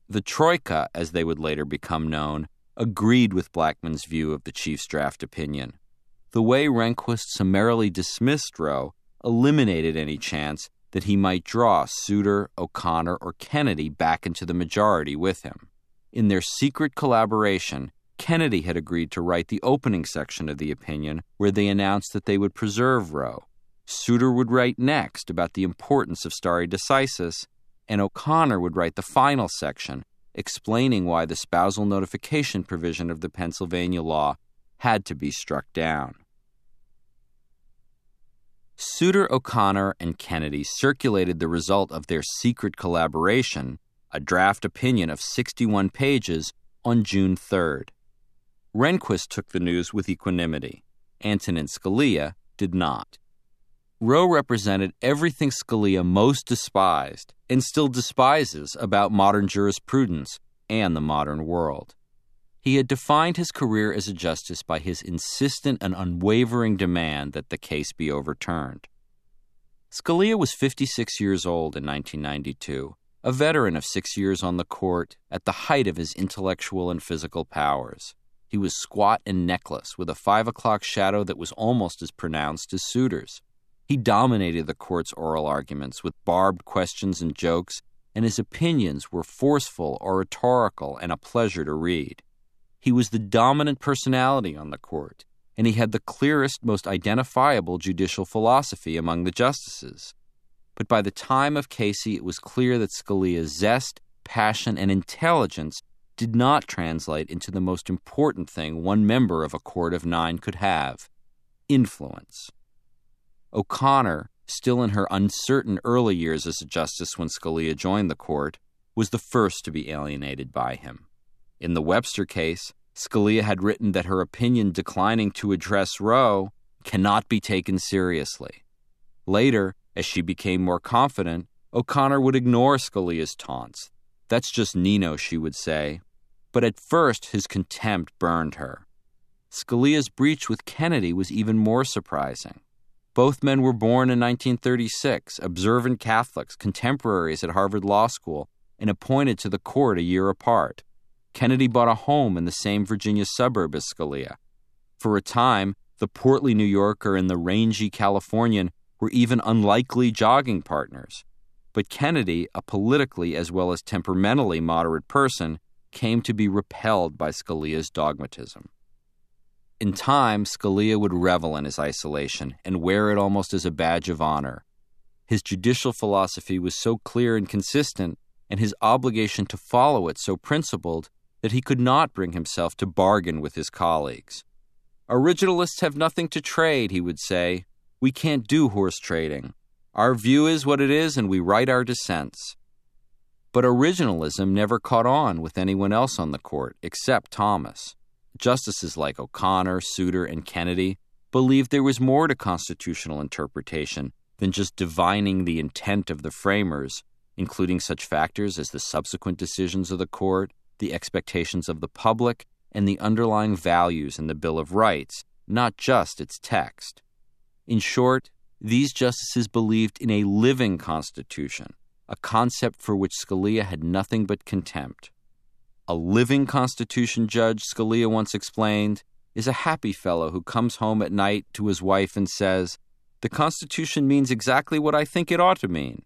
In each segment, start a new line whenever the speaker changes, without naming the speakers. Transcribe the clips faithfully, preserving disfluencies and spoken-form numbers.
The Troika, as they would later become known, agreed with Blackmun's view of the Chief's draft opinion. The way Rehnquist summarily dismissed Roe eliminated any chance that he might draw Souter, O'Connor, or Kennedy back into the majority with him. In their secret collaboration, Kennedy had agreed to write the opening section of the opinion where they announced that they would preserve Roe. Souter would write next about the importance of stare decisis, and O'Connor would write the final section explaining why the spousal notification provision of the Pennsylvania law had to be struck down. Souter, O'Connor, and Kennedy circulated the result of their secret collaboration, a draft opinion of sixty-one pages, on June third. Rehnquist took the news with equanimity. Antonin Scalia did not. Roe represented everything Scalia most despised and still despises about modern jurisprudence and the modern world. He had defined his career as a justice by his insistent and unwavering demand that the case be overturned. Scalia was fifty-six years old in nineteen ninety-two, a veteran of six years on the court, at the height of his intellectual and physical powers. He was squat and necklace, with a five o'clock shadow that was almost as pronounced as Souter's. He dominated the court's oral arguments with barbed questions and jokes, and his opinions were forceful, oratorical, and a pleasure to read. He was the dominant personality on the court, and he had the clearest, most identifiable judicial philosophy among the justices. But by the time of Casey, it was clear that Scalia's zest, passion, and intelligence did not translate into the most important thing one member of a court of nine could have: influence. O'Connor, still in her uncertain early years as a justice when Scalia joined the court, was the first to be alienated by him. In the Webster case, Scalia had written that her opinion declining to address Roe cannot be taken seriously. Later, as she became more confident, O'Connor would ignore Scalia's taunts. "That's just Nino," she would say. But at first, his contempt burned her. Scalia's breach with Kennedy was even more surprising. Both men were born in nineteen thirty-six, observant Catholics, contemporaries at Harvard Law School, and appointed to the court a year apart. Kennedy bought a home in the same Virginia suburb as Scalia. For a time, the portly New Yorker and the rangy Californian were even unlikely jogging partners. But Kennedy, a politically as well as temperamentally moderate person, came to be repelled by Scalia's dogmatism. In time, Scalia would revel in his isolation and wear it almost as a badge of honor. His judicial philosophy was so clear and consistent, and his obligation to follow it so principled, that he could not bring himself to bargain with his colleagues. "Originalists have nothing to trade," he would say. "We can't do horse trading. Our view is what it is, and we write our dissents." But originalism never caught on with anyone else on the court except Thomas. Justices like O'Connor, Souter, and Kennedy believed there was more to constitutional interpretation than just divining the intent of the framers, including such factors as the subsequent decisions of the court, the expectations of the public, and the underlying values in the Bill of Rights, not just its text. In short, these justices believed in a living constitution, a concept for which Scalia had nothing but contempt. "A living constitution, Judge," Scalia once explained, "is a happy fellow who comes home at night to his wife and says, 'The Constitution means exactly what I think it ought to mean.'"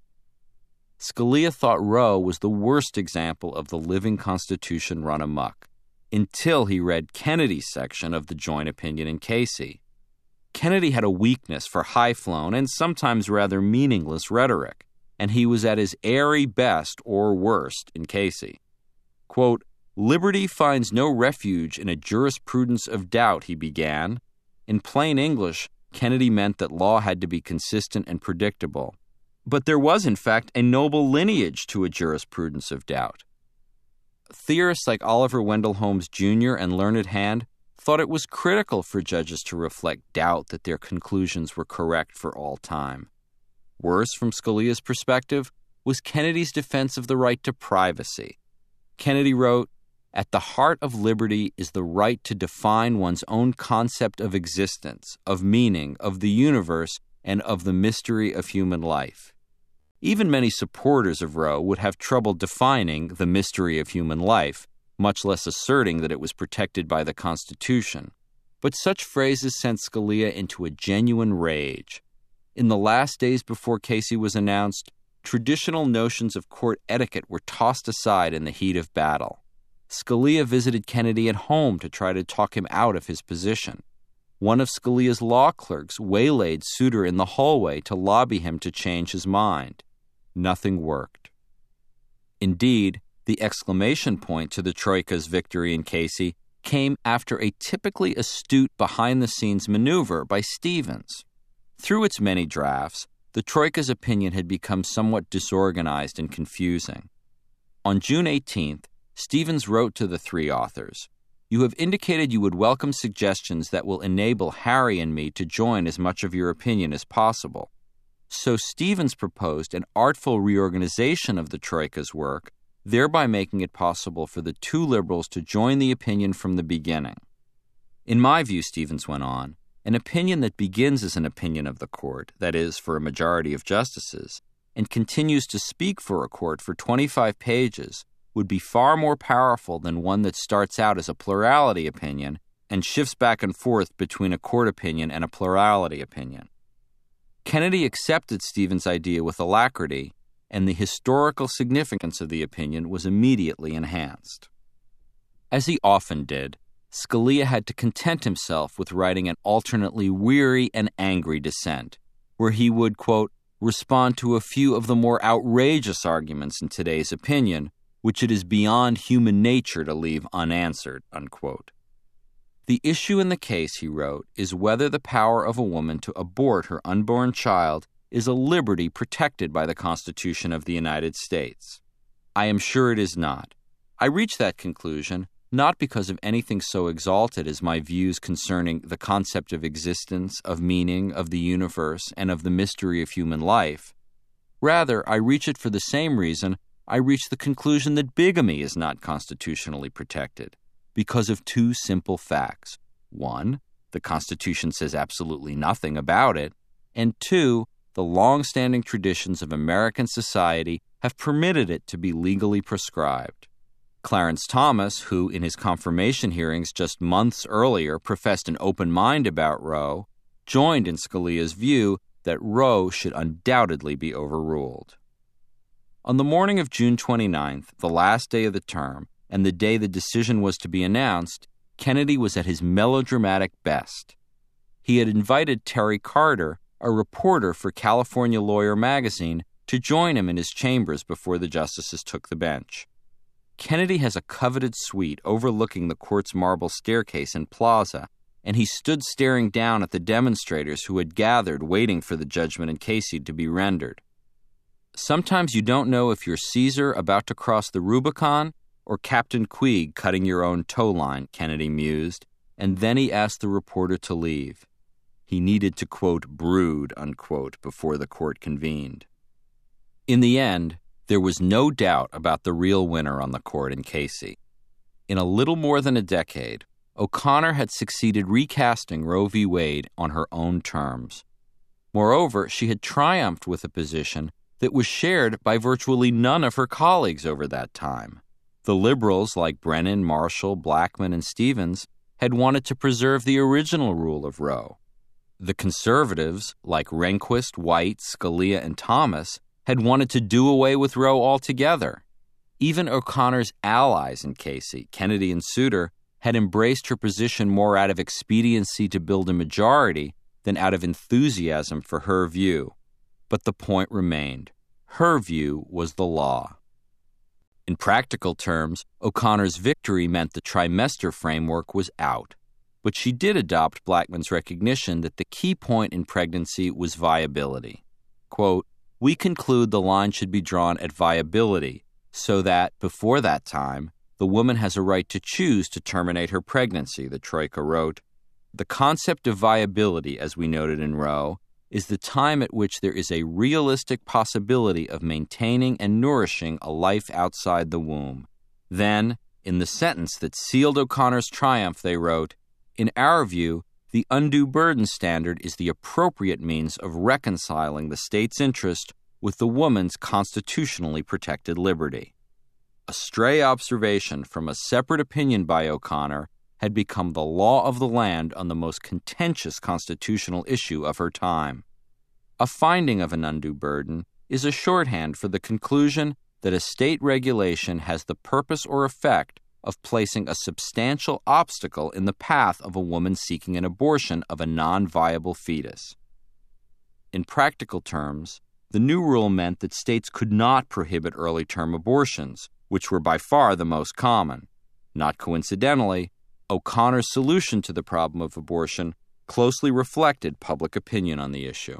Scalia thought Roe was the worst example of the living Constitution run amok, until he read Kennedy's section of the joint opinion in Casey. Kennedy had a weakness for high-flown and sometimes rather meaningless rhetoric, and he was at his airy best or worst in Casey. Quote, "Liberty finds no refuge in a jurisprudence of doubt," he began. In plain English, Kennedy meant that law had to be consistent and predictable. But there was, in fact, a noble lineage to a jurisprudence of doubt. Theorists like Oliver Wendell Holmes Junior and Learned Hand thought it was critical for judges to reflect doubt that their conclusions were correct for all time. Worse, from Scalia's perspective, was Kennedy's defense of the right to privacy. Kennedy wrote, "At the heart of liberty is the right to define one's own concept of existence, of meaning, of the universe, and of the mystery of human life." Even many supporters of Roe would have trouble defining the mystery of human life, much less asserting that it was protected by the Constitution. But such phrases sent Scalia into a genuine rage. In the last days before Casey was announced, traditional notions of court etiquette were tossed aside in the heat of battle. Scalia visited Kennedy at home to try to talk him out of his position. One of Scalia's law clerks waylaid Souter in the hallway to lobby him to change his mind. Nothing worked. Indeed, the exclamation point to the Troika's victory in Casey came after a typically astute behind-the-scenes maneuver by Stevens. Through its many drafts, the Troika's opinion had become somewhat disorganized and confusing. On June eighteenth, Stevens wrote to the three authors, "You have indicated you would welcome suggestions that will enable Harry and me to join as much of your opinion as possible." So Stevens proposed an artful reorganization of the Troika's work, thereby making it possible for the two liberals to join the opinion from the beginning. In my view, Stevens went on, an opinion that begins as an opinion of the court, that is, for a majority of justices, and continues to speak for a court for twenty-five pages, would be far more powerful than one that starts out as a plurality opinion and shifts back and forth between a court opinion and a plurality opinion. Kennedy accepted Stevens' idea with alacrity, and the historical significance of the opinion was immediately enhanced. As he often did, Scalia had to content himself with writing an alternately weary and angry dissent, where he would, quote, respond to a few of the more outrageous arguments in today's opinion, which it is beyond human nature to leave unanswered, unquote. The issue in the case, he wrote, is whether the power of a woman to abort her unborn child is a liberty protected by the Constitution of the United States. I am sure it is not. I reach that conclusion not because of anything so exalted as my views concerning the concept of existence, of meaning, of the universe, and of the mystery of human life. Rather, I reach it for the same reason I reach the conclusion that bigamy is not constitutionally protected, because of two simple facts. One, the Constitution says absolutely nothing about it, and two, the long-standing traditions of American society have permitted it to be legally prescribed. Clarence Thomas, who in his confirmation hearings just months earlier professed an open mind about Roe, joined in Scalia's view that Roe should undoubtedly be overruled. On the morning of June twenty-ninth, the last day of the term, and the day the decision was to be announced, Kennedy was at his melodramatic best. He had invited Terry Carter, a reporter for California Lawyer magazine, to join him in his chambers before the justices took the bench. Kennedy has a coveted suite overlooking the court's marble staircase and plaza, and he stood staring down at the demonstrators who had gathered waiting for the judgment in Casey to be rendered. Sometimes you don't know if you're Caesar about to cross the Rubicon or Captain Queeg cutting your own tow line, Kennedy mused, and then he asked the reporter to leave. He needed to, quote, brood, unquote, before the court convened. In the end, there was no doubt about the real winner on the court in Casey. In a little more than a decade, O'Connor had succeeded recasting Roe v. Wade on her own terms. Moreover, she had triumphed with a position that was shared by virtually none of her colleagues over that time. The liberals, like Brennan, Marshall, Blackmun, and Stevens, had wanted to preserve the original rule of Roe. The conservatives, like Rehnquist, White, Scalia, and Thomas, had wanted to do away with Roe altogether. Even O'Connor's allies in Casey, Kennedy and Souter, had embraced her position more out of expediency to build a majority than out of enthusiasm for her view. But the point remained. Her view was the law. In practical terms, O'Connor's victory meant the trimester framework was out. But she did adopt Blackmun's recognition that the key point in pregnancy was viability. Quote, "We conclude the line should be drawn at viability, so that, before that time, the woman has a right to choose to terminate her pregnancy," the Troika wrote. The concept of viability, as we noted in Roe, is the time at which there is a realistic possibility of maintaining and nourishing a life outside the womb. Then, in the sentence that sealed O'Connor's triumph, they wrote, "In our view, the undue burden standard is the appropriate means of reconciling the state's interest with the woman's constitutionally protected liberty. A stray observation from a separate opinion by O'Connor had become the law of the land on the most contentious constitutional issue of her time. A finding of an undue burden is a shorthand for the conclusion that a state regulation has the purpose or effect of placing a substantial obstacle in the path of a woman seeking an abortion of a non-viable fetus. In practical terms, the new rule meant that states could not prohibit early-term abortions, which were by far the most common. Not coincidentally, O'Connor's solution to the problem of abortion closely reflected public opinion on the issue.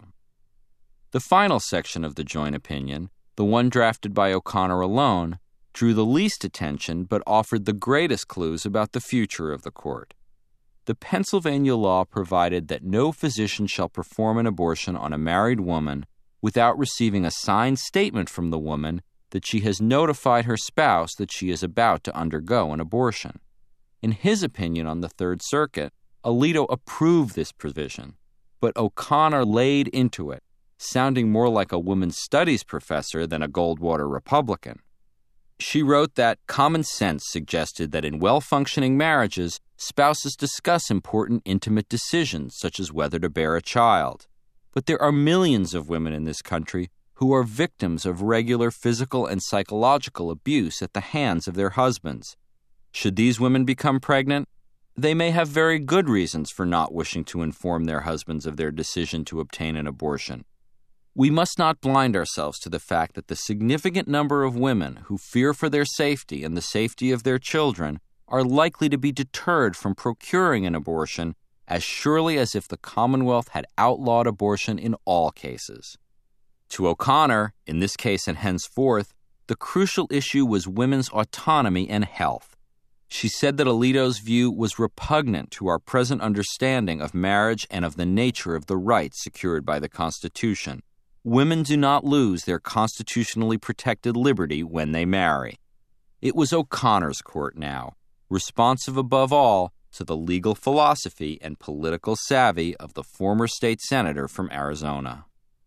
The final section of the joint opinion, the one drafted by O'Connor alone, drew the least attention but offered the greatest clues about the future of the court. The Pennsylvania law provided that no physician shall perform an abortion on a married woman without receiving a signed statement from the woman that she has notified her spouse that she is about to undergo an abortion. In his opinion on the Third Circuit, Alito approved this provision, but O'Connor laid into it, sounding more like a women's studies professor than a Goldwater Republican. She wrote that common sense suggested that in well-functioning marriages, spouses discuss important intimate decisions such as whether to bear a child. But there are millions of women in this country who are victims of regular physical and psychological abuse at the hands of their husbands. Should these women become pregnant, they may have very good reasons for not wishing to inform their husbands of their decision to obtain an abortion. We must not blind ourselves to the fact that the significant number of women who fear for their safety and the safety of their children are likely to be deterred from procuring an abortion as surely as if the Commonwealth had outlawed abortion in all cases. To O'Connor, in this case and henceforth, the crucial issue was women's autonomy and health. She said that Alito's view was repugnant to our present understanding of marriage and of the nature of the rights secured by the Constitution. Women do not lose their constitutionally protected liberty when they marry. It was O'Connor's court now, responsive above all to the legal philosophy and political savvy of the former state senator from Arizona.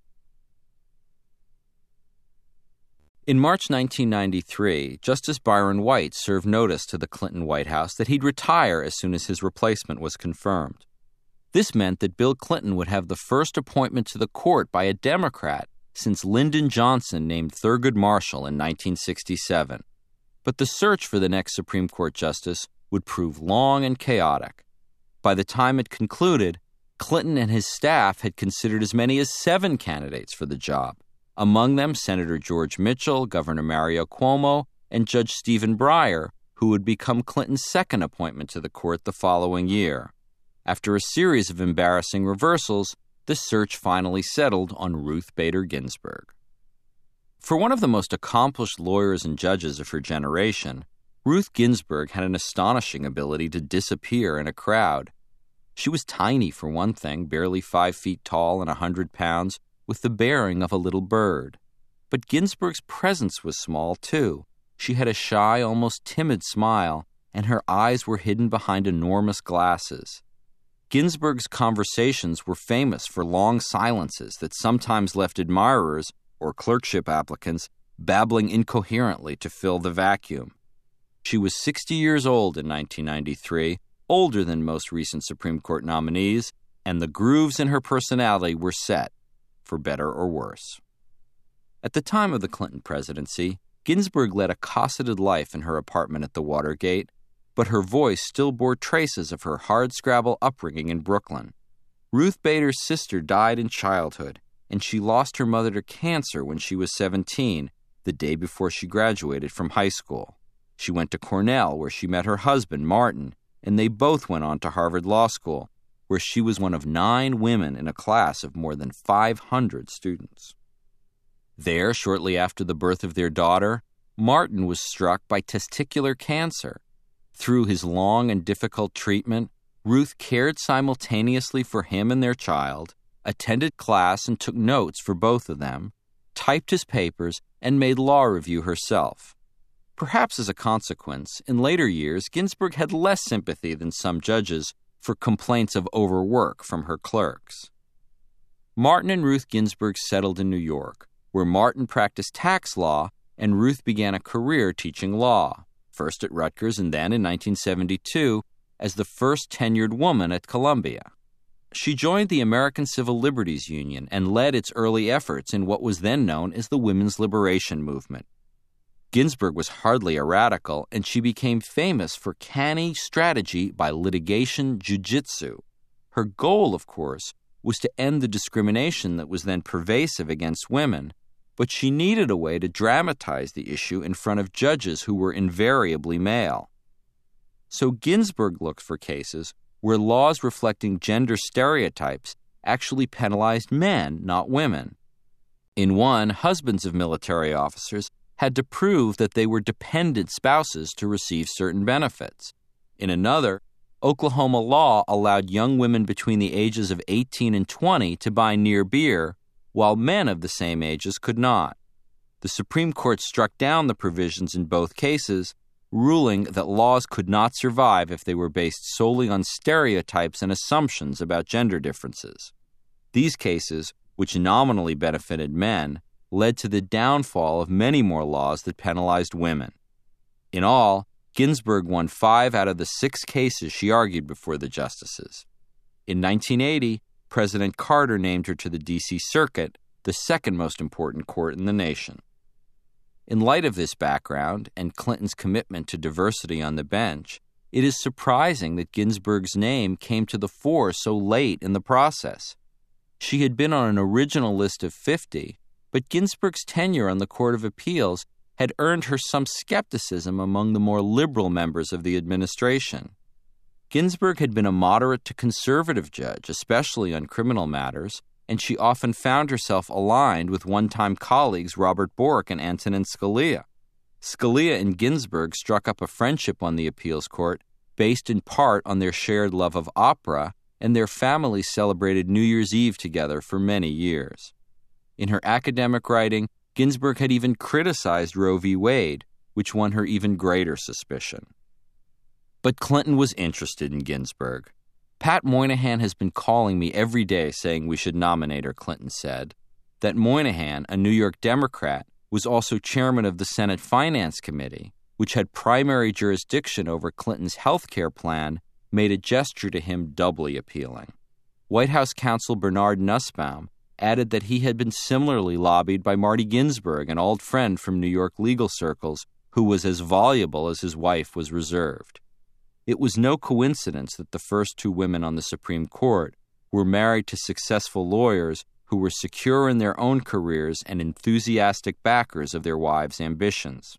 In March nineteen ninety-three, Justice Byron White served notice to the Clinton White House that he'd retire as soon as his replacement was confirmed. This meant that Bill Clinton would have the first appointment to the court by a Democrat since Lyndon Johnson named Thurgood Marshall in nineteen sixty-seven. But the search for the next Supreme Court justice would prove long and chaotic. By the time it concluded, Clinton and his staff had considered as many as seven candidates for the job, among them Senator George Mitchell, Governor Mario Cuomo, and Judge Stephen Breyer, who would become Clinton's second appointment to the court the following year. After a series of embarrassing reversals, the search finally settled on Ruth Bader Ginsburg. For one of the most accomplished lawyers and judges of her generation, Ruth Ginsburg had an astonishing ability to disappear in a crowd. She was tiny for one thing, barely five feet tall and a hundred pounds, with the bearing of a little bird. But Ginsburg's presence was small, too. She had a shy, almost timid smile, and her eyes were hidden behind enormous glasses. Ginsburg's conversations were famous for long silences that sometimes left admirers or clerkship applicants babbling incoherently to fill the vacuum. She was sixty years old in nineteen ninety-three, older than most recent Supreme Court nominees, and the grooves in her personality were set, for better or worse. At the time of the Clinton presidency, Ginsburg led a cosseted life in her apartment at the Watergate, but her voice still bore traces of her hardscrabble upbringing in Brooklyn. Ruth Bader's sister died in childhood, and she lost her mother to cancer when she was seventeen, the day before she graduated from high school. She went to Cornell, where she met her husband, Martin, and they both went on to Harvard Law School, where she was one of nine women in a class of more than five hundred students. There, shortly after the birth of their daughter, Martin was struck by testicular cancer. Through his long and difficult treatment, Ruth cared simultaneously for him and their child, attended class and took notes for both of them, typed his papers, and made law review herself. Perhaps as a consequence, in later years, Ginsburg had less sympathy than some judges for complaints of overwork from her clerks. Martin and Ruth Ginsburg settled in New York, where Martin practiced tax law and Ruth began a career teaching law, first at Rutgers and then in nineteen seventy-two as the first tenured woman at Columbia. She joined the American Civil Liberties Union and led its early efforts in what was then known as the Women's Liberation Movement. Ginsburg was hardly a radical, and she became famous for canny strategy by litigation jujitsu. Her goal, of course, was to end the discrimination that was then pervasive against women, but she needed a way to dramatize the issue in front of judges who were invariably male. So Ginsburg looked for cases where laws reflecting gender stereotypes actually penalized men, not women. In one, husbands of military officers had to prove that they were dependent spouses to receive certain benefits. In another, Oklahoma law allowed young women between the ages of eighteen and twenty to buy near beer, while men of the same ages could not. The Supreme Court struck down the provisions in both cases, ruling that laws could not survive if they were based solely on stereotypes and assumptions about gender differences. These cases, which nominally benefited men, led to the downfall of many more laws that penalized women. In all, Ginsburg won five out of the six cases she argued before the justices. In nineteen eighty, President Carter named her to the D C Circuit, the second most important court in the nation. In light of this background and Clinton's commitment to diversity on the bench, it is surprising that Ginsburg's name came to the fore so late in the process. She had been on an original list of fifty, but Ginsburg's tenure on the Court of Appeals had earned her some skepticism among the more liberal members of the administration. Ginsburg had been a moderate to conservative judge, especially on criminal matters, and she often found herself aligned with one-time colleagues Robert Bork and Antonin Scalia. Scalia and Ginsburg struck up a friendship on the appeals court based in part on their shared love of opera, and their families celebrated New Year's Eve together for many years. In her academic writing, Ginsburg had even criticized Roe v. Wade, which won her even greater suspicion. But Clinton was interested in Ginsburg. Pat Moynihan has been calling me every day saying we should nominate her, Clinton said. That Moynihan, a New York Democrat, was also chairman of the Senate Finance Committee, which had primary jurisdiction over Clinton's health care plan, made a gesture to him doubly appealing. White House counsel Bernard Nussbaum added that he had been similarly lobbied by Marty Ginsburg, an old friend from New York legal circles, who was as voluble as his wife was reserved. It was no coincidence that the first two women on the Supreme Court were married to successful lawyers who were secure in their own careers and enthusiastic backers of their wives' ambitions.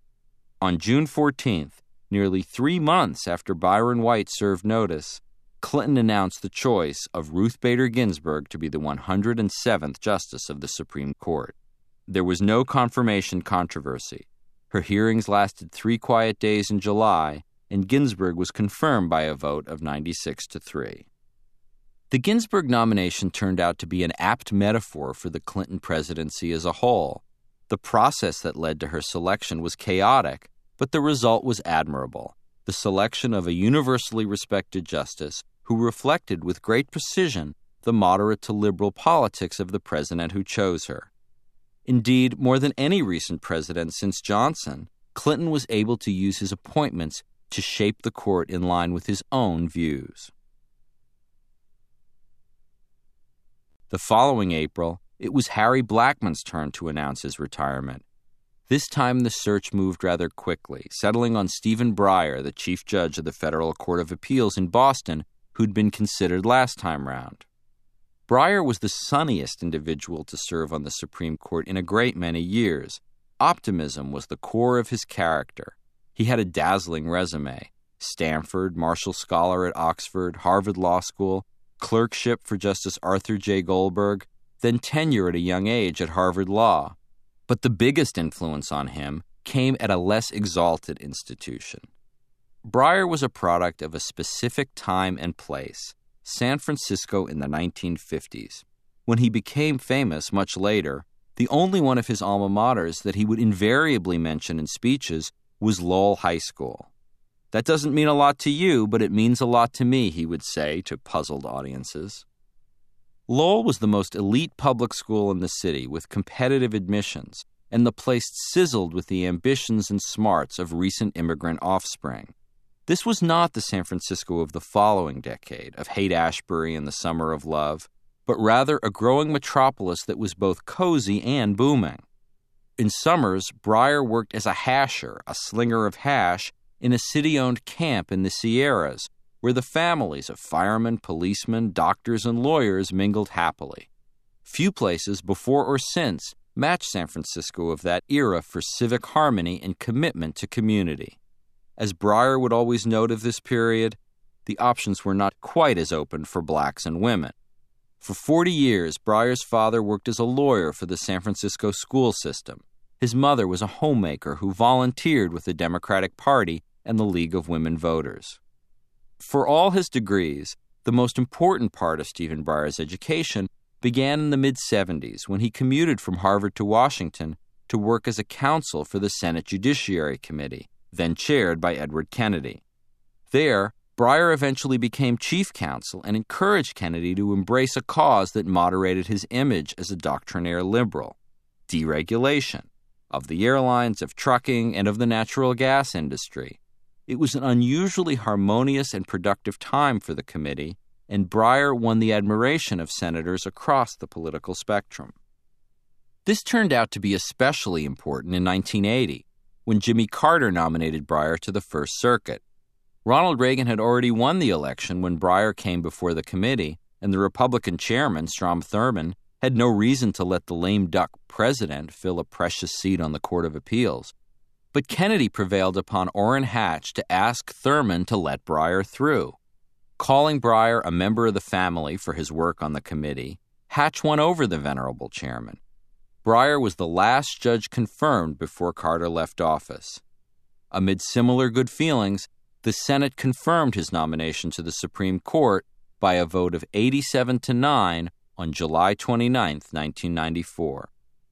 On June fourteenth, nearly three months after Byron White served notice, Clinton announced the choice of Ruth Bader Ginsburg to be the one hundred seventh Justice of the Supreme Court. There was no confirmation controversy. Her hearings lasted three quiet days in July, and Ginsburg was confirmed by a vote of ninety-six to three. The Ginsburg nomination turned out to be an apt metaphor for the Clinton presidency as a whole. The process that led to her selection was chaotic, but the result was admirable: the selection of a universally respected justice who reflected with great precision the moderate to liberal politics of the president who chose her. Indeed, more than any recent president since Johnson, Clinton was able to use his appointments to shape the court in line with his own views. The following April, it was Harry Blackmun's turn to announce his retirement. This time the search moved rather quickly, settling on Stephen Breyer, the chief judge of the Federal Court of Appeals in Boston, who'd been considered last time round. Breyer was the sunniest individual to serve on the Supreme Court in a great many years. Optimism was the core of his character. He had a dazzling resume: Stanford, Marshall Scholar at Oxford, Harvard Law School, clerkship for Justice Arthur J. Goldberg, then tenure at a young age at Harvard Law. But the biggest influence on him came at a less exalted institution. Breyer was a product of a specific time and place, San Francisco in the nineteen fifties. When he became famous much later, the only one of his alma maters that he would invariably mention in speeches was Lowell High School. "That doesn't mean a lot to you, but it means a lot to me," he would say to puzzled audiences. Lowell was the most elite public school in the city with competitive admissions, and the place sizzled with the ambitions and smarts of recent immigrant offspring. This was not the San Francisco of the following decade, of Haight-Ashbury and the Summer of Love, but rather a growing metropolis that was both cozy and booming. In summers, Breyer worked as a hasher, a slinger of hash, in a city-owned camp in the Sierras, where the families of firemen, policemen, doctors, and lawyers mingled happily. Few places before or since matched San Francisco of that era for civic harmony and commitment to community. As Breyer would always note of this period, the options were not quite as open for blacks and women. For forty years, Breyer's father worked as a lawyer for the San Francisco school system. His mother was a homemaker who volunteered with the Democratic Party and the League of Women Voters. For all his degrees, the most important part of Stephen Breyer's education began in the mid-seventies when he commuted from Harvard to Washington to work as a counsel for the Senate Judiciary Committee, then chaired by Edward Kennedy. There, Breyer eventually became chief counsel and encouraged Kennedy to embrace a cause that moderated his image as a doctrinaire liberal: deregulation of the airlines, of trucking, and of the natural gas industry. It was an unusually harmonious and productive time for the committee, and Breyer won the admiration of senators across the political spectrum. This turned out to be especially important in nineteen eighty, when Jimmy Carter nominated Breyer to the First Circuit. Ronald Reagan had already won the election when Breyer came before the committee, and the Republican chairman, Strom Thurmond, had no reason to let the lame duck president fill a precious seat on the Court of Appeals. But Kennedy prevailed upon Orrin Hatch to ask Thurmond to let Breyer through. Calling Breyer a member of the family for his work on the committee, Hatch won over the venerable chairman. Breyer was the last judge confirmed before Carter left office. Amid similar good feelings, the Senate confirmed his nomination to the Supreme Court by a vote of eighty-seven to nine on July twenty-ninth, nineteen ninety-four.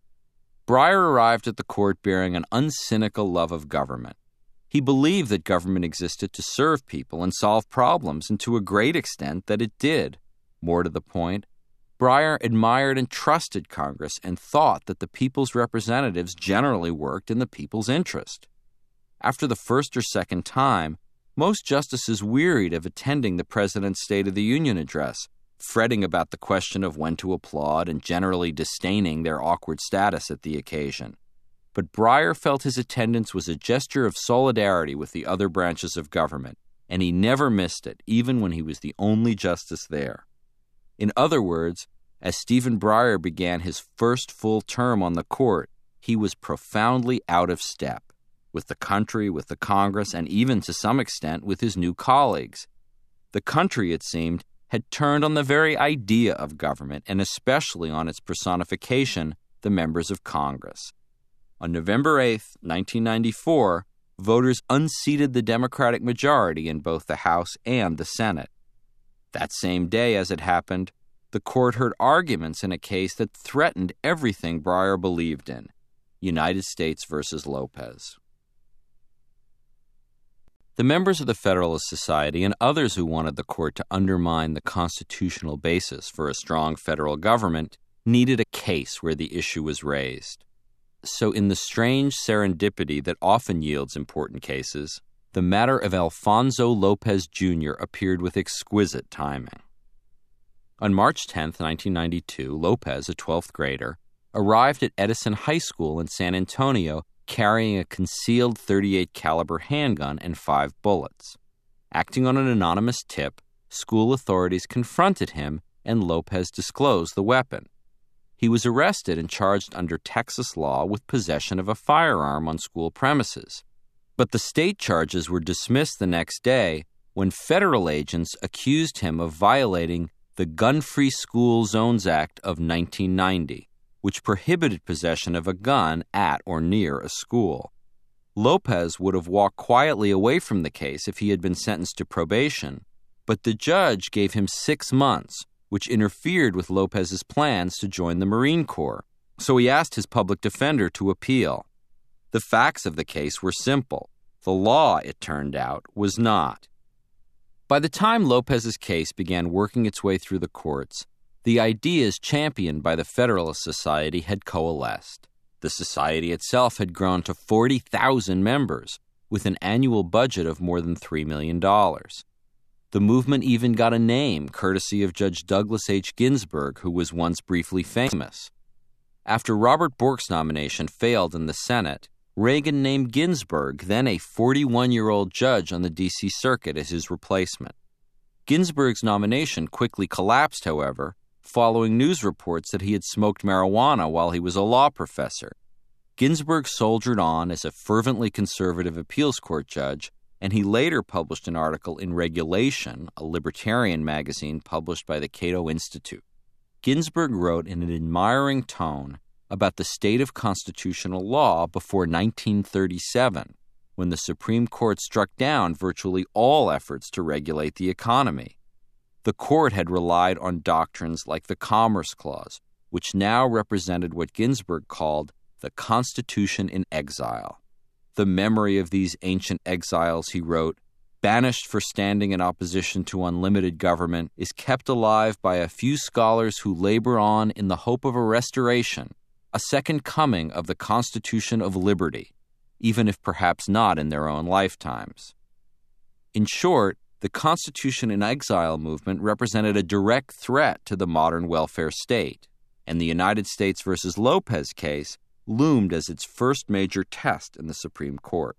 Breyer arrived at the court bearing an uncynical love of government. He believed that government existed to serve people and solve problems, and to a great extent that it did. More to the point, Breyer admired and trusted Congress and thought that the people's representatives generally worked in the people's interest. After the first or second time, most justices wearied of attending the President's State of the Union address, fretting about the question of when to applaud and generally disdaining their awkward status at the occasion. But Breyer felt his attendance was a gesture of solidarity with the other branches of government, and he never missed it, even when he was the only justice there. In other words, as Stephen Breyer began his first full term on the court, he was profoundly out of step with the country, with the Congress, and even to some extent with his new colleagues. The country, it seemed, had turned on the very idea of government, and especially on its personification, the members of Congress. On November eighth, nineteen ninety-four, voters unseated the Democratic majority in both the House and the Senate. That same day, as it happened, the court heard arguments in a case that threatened everything Breyer believed in: United States versus Lopez. The members of the Federalist Society and others who wanted the court to undermine the constitutional basis for a strong federal government needed a case where the issue was raised. So in the strange serendipity that often yields important cases, the matter of Alfonso Lopez Junior appeared with exquisite timing. On March tenth, nineteen ninety-two, Lopez, a twelfth grader, arrived at Edison High School in San Antonio carrying a concealed thirty-eight caliber handgun and five bullets. Acting on an anonymous tip, school authorities confronted him and Lopez disclosed the weapon. He was arrested and charged under Texas law with possession of a firearm on school premises. But the state charges were dismissed the next day when federal agents accused him of violating the Gun-Free School Zones Act of nineteen ninety, which prohibited possession of a gun at or near a school. Lopez would have walked quietly away from the case if he had been sentenced to probation, but the judge gave him six months, which interfered with Lopez's plans to join the Marine Corps, so he asked his public defender to appeal. The facts of the case were simple. The law, it turned out, was not. By the time Lopez's case began working its way through the courts, the ideas championed by the Federalist Society had coalesced. The society itself had grown to forty thousand members, with an annual budget of more than three million dollars. The movement even got a name, courtesy of Judge Douglas H. Ginsburg, who was once briefly famous. After Robert Bork's nomination failed in the Senate, Reagan named Ginsburg, then a forty-one-year-old judge on the D C Circuit, as his replacement. Ginsburg's nomination quickly collapsed, however, following news reports that he had smoked marijuana while he was a law professor. Ginsburg soldiered on as a fervently conservative appeals court judge, and he later published an article in Regulation, a libertarian magazine published by the Cato Institute. Ginsburg wrote in an admiring tone about the state of constitutional law before nineteen thirty-seven, when the Supreme Court struck down virtually all efforts to regulate the economy. The court had relied on doctrines like the Commerce Clause, which now represented what Ginsburg called the Constitution in exile. The memory of these ancient exiles, he wrote, banished for standing in opposition to unlimited government, is kept alive by a few scholars who labor on in the hope of a restoration, a second coming of the Constitution of Liberty, even if perhaps not in their own lifetimes. In short, the Constitution in Exile movement represented a direct threat to the modern welfare state, and the United States versus Lopez case loomed as its first major test in the Supreme Court.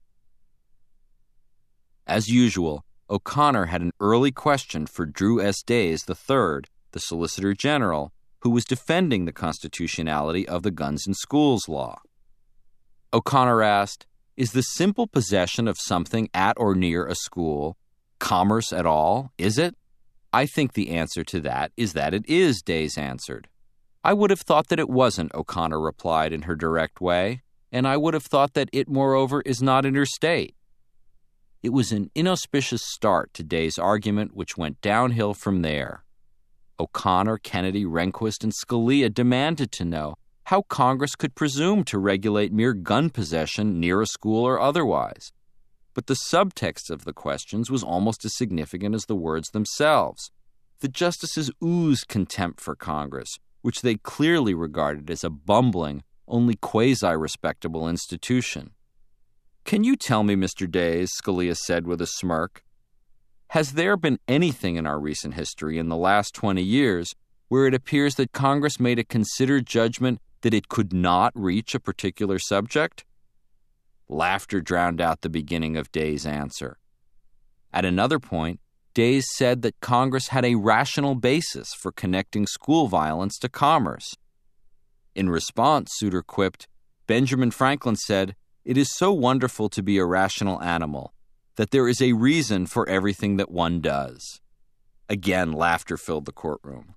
As usual, O'Connor had an early question for Drew S. Days the third, the Solicitor General, who was defending the constitutionality of the Guns in Schools law. O'Connor asked, "Is the simple possession of something at or near a school commerce at all, is it?" "I think the answer to that is that it is," Days answered. "I would have thought that it wasn't," O'Connor replied in her direct way, "and I would have thought that it, moreover, is not interstate." It was an inauspicious start to Days' argument, which went downhill from there. O'Connor, Kennedy, Rehnquist, and Scalia demanded to know how Congress could presume to regulate mere gun possession near a school or otherwise. But the subtext of the questions was almost as significant as the words themselves. The justices oozed contempt for Congress, which they clearly regarded as a bumbling, only quasi-respectable institution. "Can you tell me, Mister Days," Scalia said with a smirk, "has there been anything in our recent history in the last twenty years where it appears that Congress made a considered judgment that it could not reach a particular subject?" Laughter drowned out the beginning of Days' answer. At another point, Days said that Congress had a rational basis for connecting school violence to commerce. In response, Souter quipped, Benjamin Franklin said, "It is so wonderful to be a rational animal that there is a reason for everything that one does." Again, laughter filled the courtroom.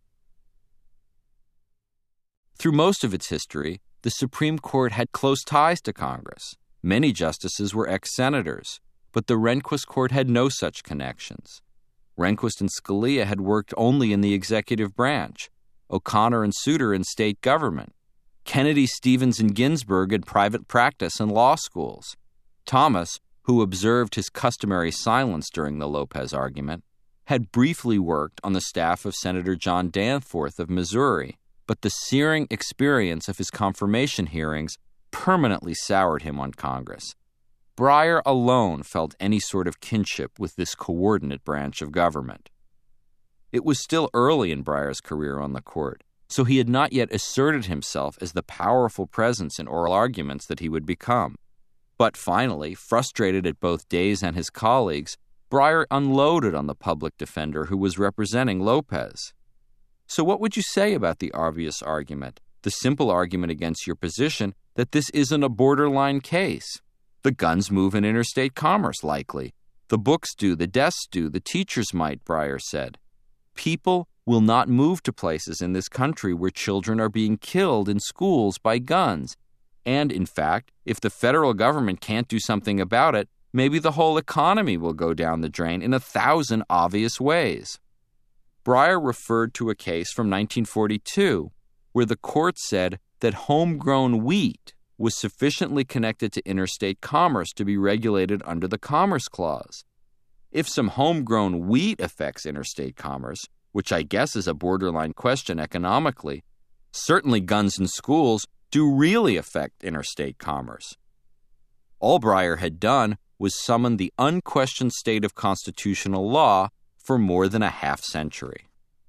Through most of its history, the Supreme Court had close ties to Congress. Many justices were ex-senators, but the Rehnquist Court had no such connections. Rehnquist and Scalia had worked only in the executive branch, O'Connor and Souter in state government, Kennedy, Stevens, and Ginsburg had private practice and law schools. Thomas, who observed his customary silence during the Lopez argument, had briefly worked on the staff of Senator John Danforth of Missouri, but the searing experience of his confirmation hearings permanently soured him on Congress. Breyer alone felt any sort of kinship with this coordinate branch of government. It was still early in Breyer's career on the court, so he had not yet asserted himself as the powerful presence in oral arguments that he would become. But finally, frustrated at both Days and his colleagues, Breyer unloaded on the public defender who was representing Lopez. "So what would you say about the obvious argument, the simple argument against your position that this isn't a borderline case? The guns move in interstate commerce, likely. The books do, the desks do, the teachers might," Breyer said. "People will not move to places in this country where children are being killed in schools by guns. And, in fact, if the federal government can't do something about it, maybe the whole economy will go down the drain in a thousand obvious ways." Breyer referred to a case from nineteen forty-two where the court said that homegrown wheat was sufficiently connected to interstate commerce to be regulated under the Commerce Clause. If some homegrown wheat affects interstate commerce, which I guess is a borderline question economically, certainly guns in schools do really affect interstate commerce. All Breyer had done was summon the unquestioned state of constitutional law for more than a half century.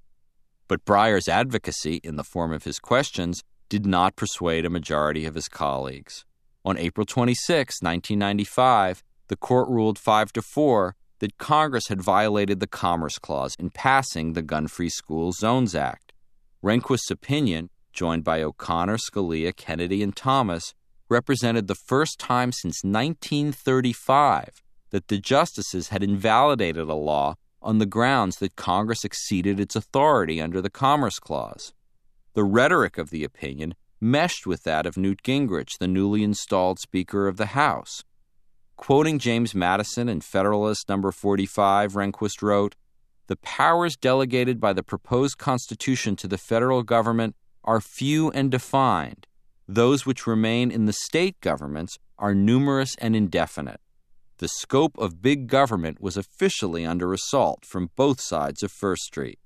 But Breyer's advocacy, in the form of his questions, did not persuade a majority of his colleagues. On April twenty-sixth, nineteen ninety-five, the court ruled five to four that Congress had violated the Commerce Clause in passing the Gun-Free School Zones Act. Rehnquist's opinion, joined by O'Connor, Scalia, Kennedy, and Thomas, represented the first time since nineteen thirty-five that the justices had invalidated a law on the grounds that Congress exceeded its authority under the Commerce Clause. The rhetoric of the opinion meshed with that of Newt Gingrich, the newly installed Speaker of the House. Quoting James Madison in Federalist number forty-five, Rehnquist wrote, "The powers delegated by the proposed Constitution to the federal government are few and defined. Those which remain in the state governments are numerous and indefinite. The scope of big government was officially under assault from both sides of First Street."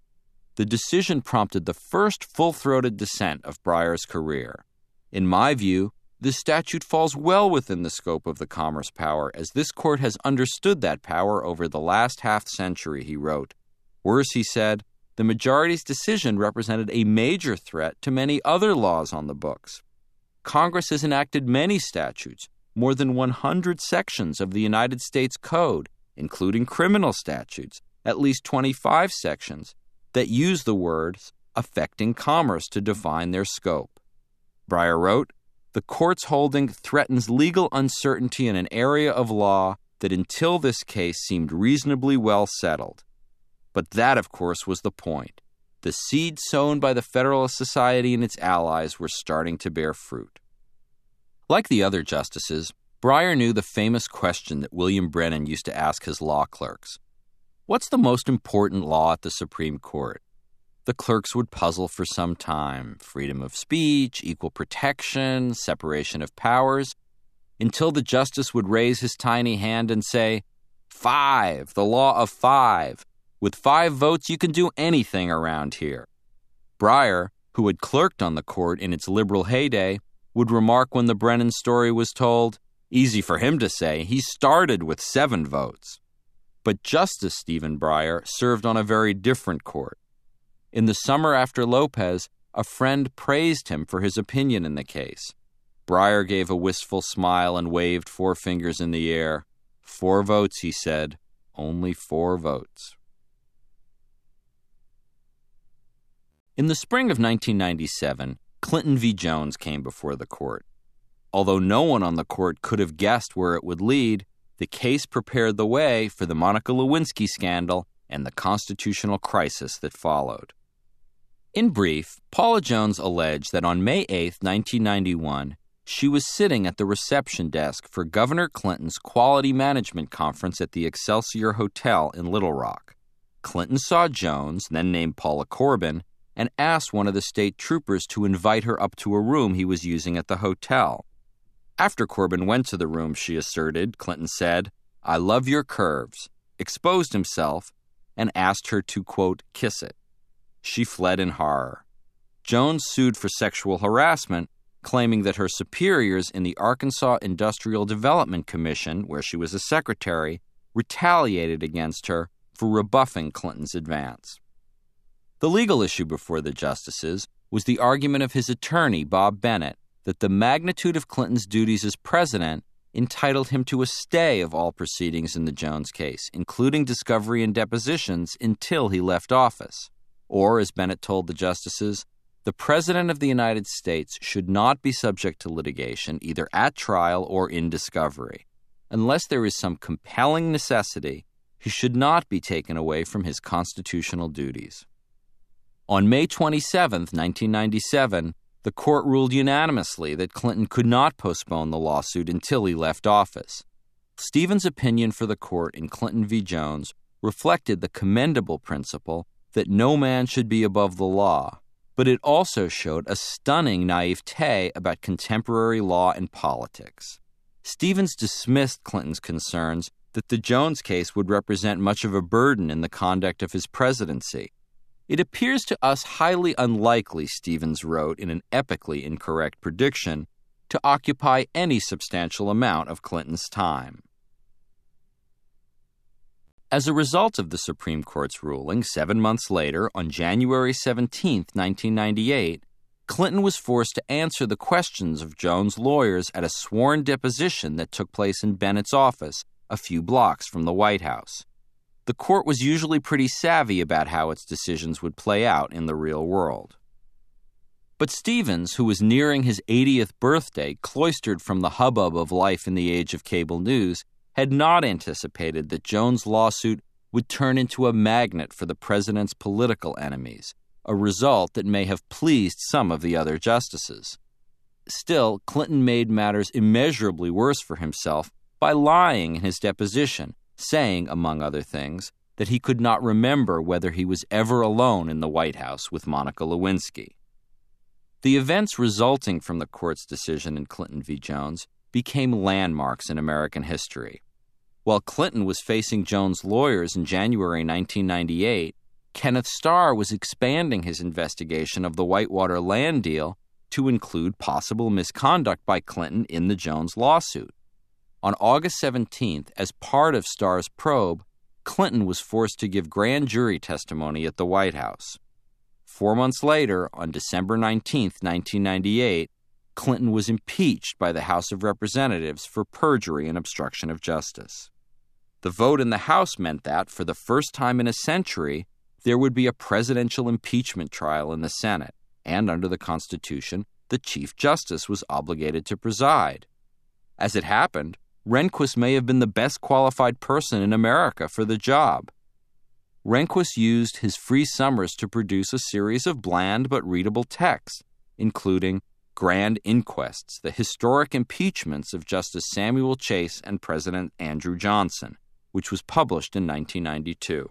The decision prompted the first full-throated dissent of Breyer's career. In my view, this statute falls well within the scope of the commerce power, as this court has understood that power over the last half-century, he wrote. Worse, he said, the majority's decision represented a major threat to many other laws on the books. Congress has enacted many statutes, more than one hundred sections of the United States Code, including criminal statutes, at least twenty-five sections, that use the words affecting commerce to define their scope. Breyer wrote, "The court's holding threatens legal uncertainty in an area of law that until this case seemed reasonably well settled." But that, of course, was the point. The seeds sown by the Federalist Society and its allies were starting to bear fruit. Like the other justices, Breyer knew the famous question that William Brennan used to ask his law clerks. What's the most important law at the Supreme Court? The clerks would puzzle for some time. Freedom of speech, equal protection, separation of powers, until the justice would raise his tiny hand and say, "Five, the law of five. With five votes, you can do anything around here." Breyer, who had clerked on the court in its liberal heyday, would remark when the Brennan story was told, easy for him to say, he started with seven votes. But Justice Stephen Breyer served on a very different court. In the summer after Lopez, a friend praised him for his opinion in the case. Breyer gave a wistful smile and waved four fingers in the air. Four votes, he said. Only four votes. In the spring of nineteen ninety-seven, Clinton v. Jones came before the court. Although no one on the court could have guessed where it would lead, the case prepared the way for the Monica Lewinsky scandal and the constitutional crisis that followed. In brief, Paula Jones alleged that on May eighth, nineteen ninety-one, she was sitting at the reception desk for Governor Clinton's Quality Management Conference at the Excelsior Hotel in Little Rock. Clinton saw Jones, then named Paula Corbin, and asked one of the state troopers to invite her up to a room he was using at the hotel. After Corbin went to the room, she asserted, Clinton said, "I love your curves," exposed himself, and asked her to, quote, kiss it. She fled in horror. Jones sued for sexual harassment, claiming that her superiors in the Arkansas Industrial Development Commission, where she was a secretary, retaliated against her for rebuffing Clinton's advance. The legal issue before the justices was the argument of his attorney, Bob Bennett, that the magnitude of Clinton's duties as president entitled him to a stay of all proceedings in the Jones case, including discovery and depositions, until he left office. Or, as Bennett told the justices, the President of the United States should not be subject to litigation either at trial or in discovery. Unless there is some compelling necessity, he should not be taken away from his constitutional duties. On May twenty-seventh, nineteen ninety-seven, the court ruled unanimously that Clinton could not postpone the lawsuit until he left office. Stevens' opinion for the court in Clinton v. Jones reflected the commendable principle that no man should be above the law, but it also showed a stunning naivete about contemporary law and politics. Stevens dismissed Clinton's concerns that the Jones case would represent much of a burden in the conduct of his presidency, It appears to us highly unlikely, Stevens wrote in an epically incorrect prediction, to occupy any substantial amount of Clinton's time. As a result of the Supreme Court's ruling, seven months later, on January seventeenth, nineteen ninety-eight, Clinton was forced to answer the questions of Jones' lawyers at a sworn deposition that took place in Bennett's office a few blocks from the White House. The court was usually pretty savvy about how its decisions would play out in the real world. But Stevens, who was nearing his eightieth birthday, cloistered from the hubbub of life in the age of cable news, had not anticipated that Jones' lawsuit would turn into a magnet for the president's political enemies, a result that may have pleased some of the other justices. Still, Clinton made matters immeasurably worse for himself by lying in his deposition, saying, among other things, that he could not remember whether he was ever alone in the White House with Monica Lewinsky. The events resulting from the court's decision in Clinton v. Jones became landmarks in American history. While Clinton was facing Jones' lawyers in January nineteen ninety-eight, Kenneth Starr was expanding his investigation of the Whitewater land deal to include possible misconduct by Clinton in the Jones lawsuit. On August seventeenth, as part of Starr's probe, Clinton was forced to give grand jury testimony at the White House. Four months later, on December nineteenth, nineteen ninety-eight, Clinton was impeached by the House of Representatives for perjury and obstruction of justice. The vote in the House meant that, for the first time in a century, there would be a presidential impeachment trial in the Senate, and under the Constitution, the Chief Justice was obligated to preside. As it happened, Rehnquist may have been the best qualified person in America for the job. Rehnquist used his free summers to produce a series of bland but readable texts, including Grand Inquests, the historic impeachments of Justice Samuel Chase and President Andrew Johnson, which was published in nineteen ninety-two.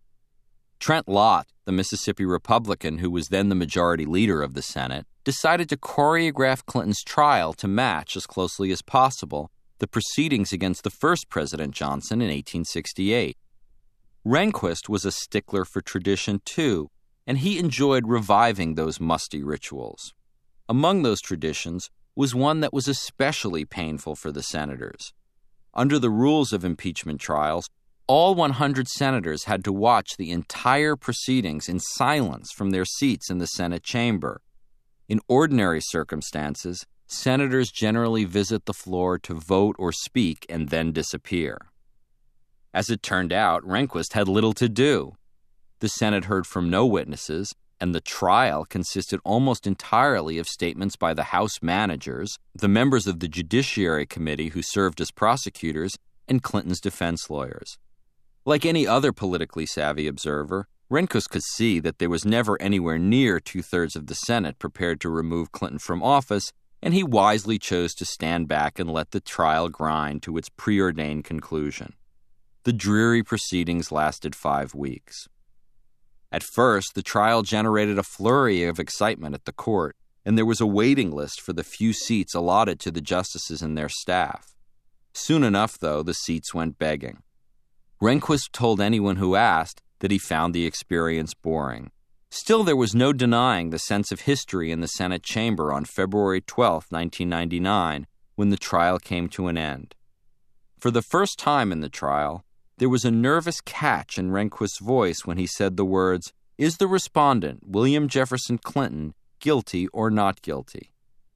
Trent Lott, the Mississippi Republican who was then the majority leader of the Senate, decided to choreograph Clinton's trial to match as closely as possible the proceedings against the first President Johnson in eighteen sixty-eight. Rehnquist was a stickler for tradition, too, and he enjoyed reviving those musty rituals. Among those traditions was one that was especially painful for the senators. Under the rules of impeachment trials, all one hundred senators had to watch the entire proceedings in silence from their seats in the Senate chamber. In ordinary circumstances, senators generally visit the floor to vote or speak and then disappear. As it turned out, Rehnquist had little to do. The Senate heard from no witnesses, and the trial consisted almost entirely of statements by the House managers, the members of the Judiciary Committee who served as prosecutors, and Clinton's defense lawyers. Like any other politically savvy observer, Rehnquist could see that there was never anywhere near two-thirds of the Senate prepared to remove Clinton from office, and he wisely chose to stand back and let the trial grind to its preordained conclusion. The dreary proceedings lasted five weeks. At first, the trial generated a flurry of excitement at the court, and there was a waiting list for the few seats allotted to the justices and their staff. Soon enough, though, the seats went begging. Rehnquist told anyone who asked that he found the experience boring. Still, there was no denying the sense of history in the Senate chamber on February twelfth, nineteen ninety-nine, when the trial came to an end. For the first time in the trial, there was a nervous catch in Rehnquist's voice when he said the words, "Is the respondent, William Jefferson Clinton, guilty or not guilty?"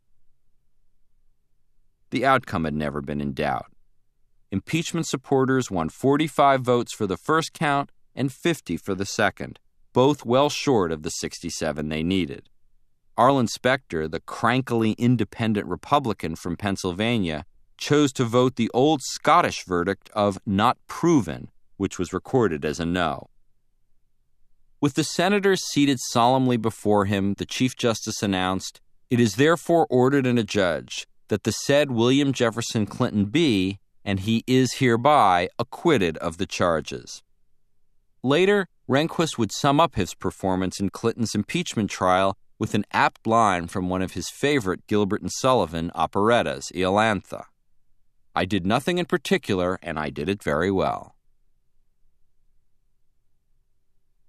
The outcome had never been in doubt. Impeachment supporters won forty-five votes for the first count and fifty for the second, both well short of the sixty-seven they needed. Arlen Specter, the crankily independent Republican from Pennsylvania, chose to vote the old Scottish verdict of not proven, which was recorded as a no. With the senators seated solemnly before him, the Chief Justice announced, "It is therefore ordered and adjudged that the said William Jefferson Clinton be, and he is hereby, acquitted of the charges." Later, Rehnquist would sum up his performance in Clinton's impeachment trial with an apt line from one of his favorite Gilbert and Sullivan operettas, Iolantha. "I did nothing in particular, and I did it very well."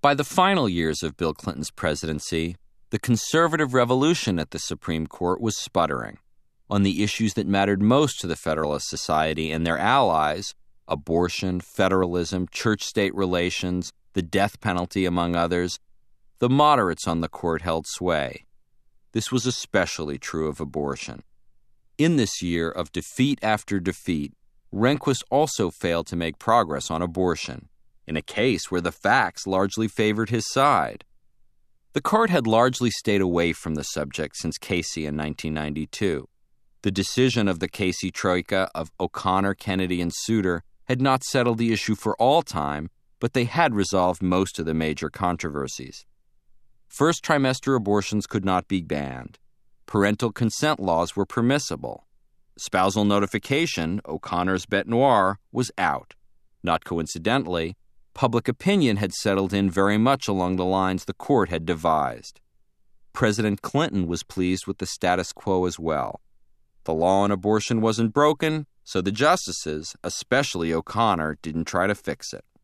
By the final years of Bill Clinton's presidency, the conservative revolution at the Supreme Court was sputtering. On the issues that mattered most to the Federalist Society and their allies, abortion, federalism, church-state relations, the death penalty, among others, the moderates on the court held sway. This was especially true of abortion. In this year of defeat after defeat, Rehnquist also failed to make progress on abortion, in a case where the facts largely favored his side. The court had largely stayed away from the subject since Casey in nineteen ninety-two. The decision of the Casey Troika of O'Connor, Kennedy, and Souter had not settled the issue for all time, but they had resolved most of the major controversies. First trimester abortions could not be banned. Parental consent laws were permissible. Spousal notification, O'Connor's bête noire, was out. Not coincidentally, public opinion had settled in very much along the lines the court had devised. President Clinton was pleased with the status quo as well. The law on abortion wasn't broken, so the justices, especially O'Connor, didn't try to fix it.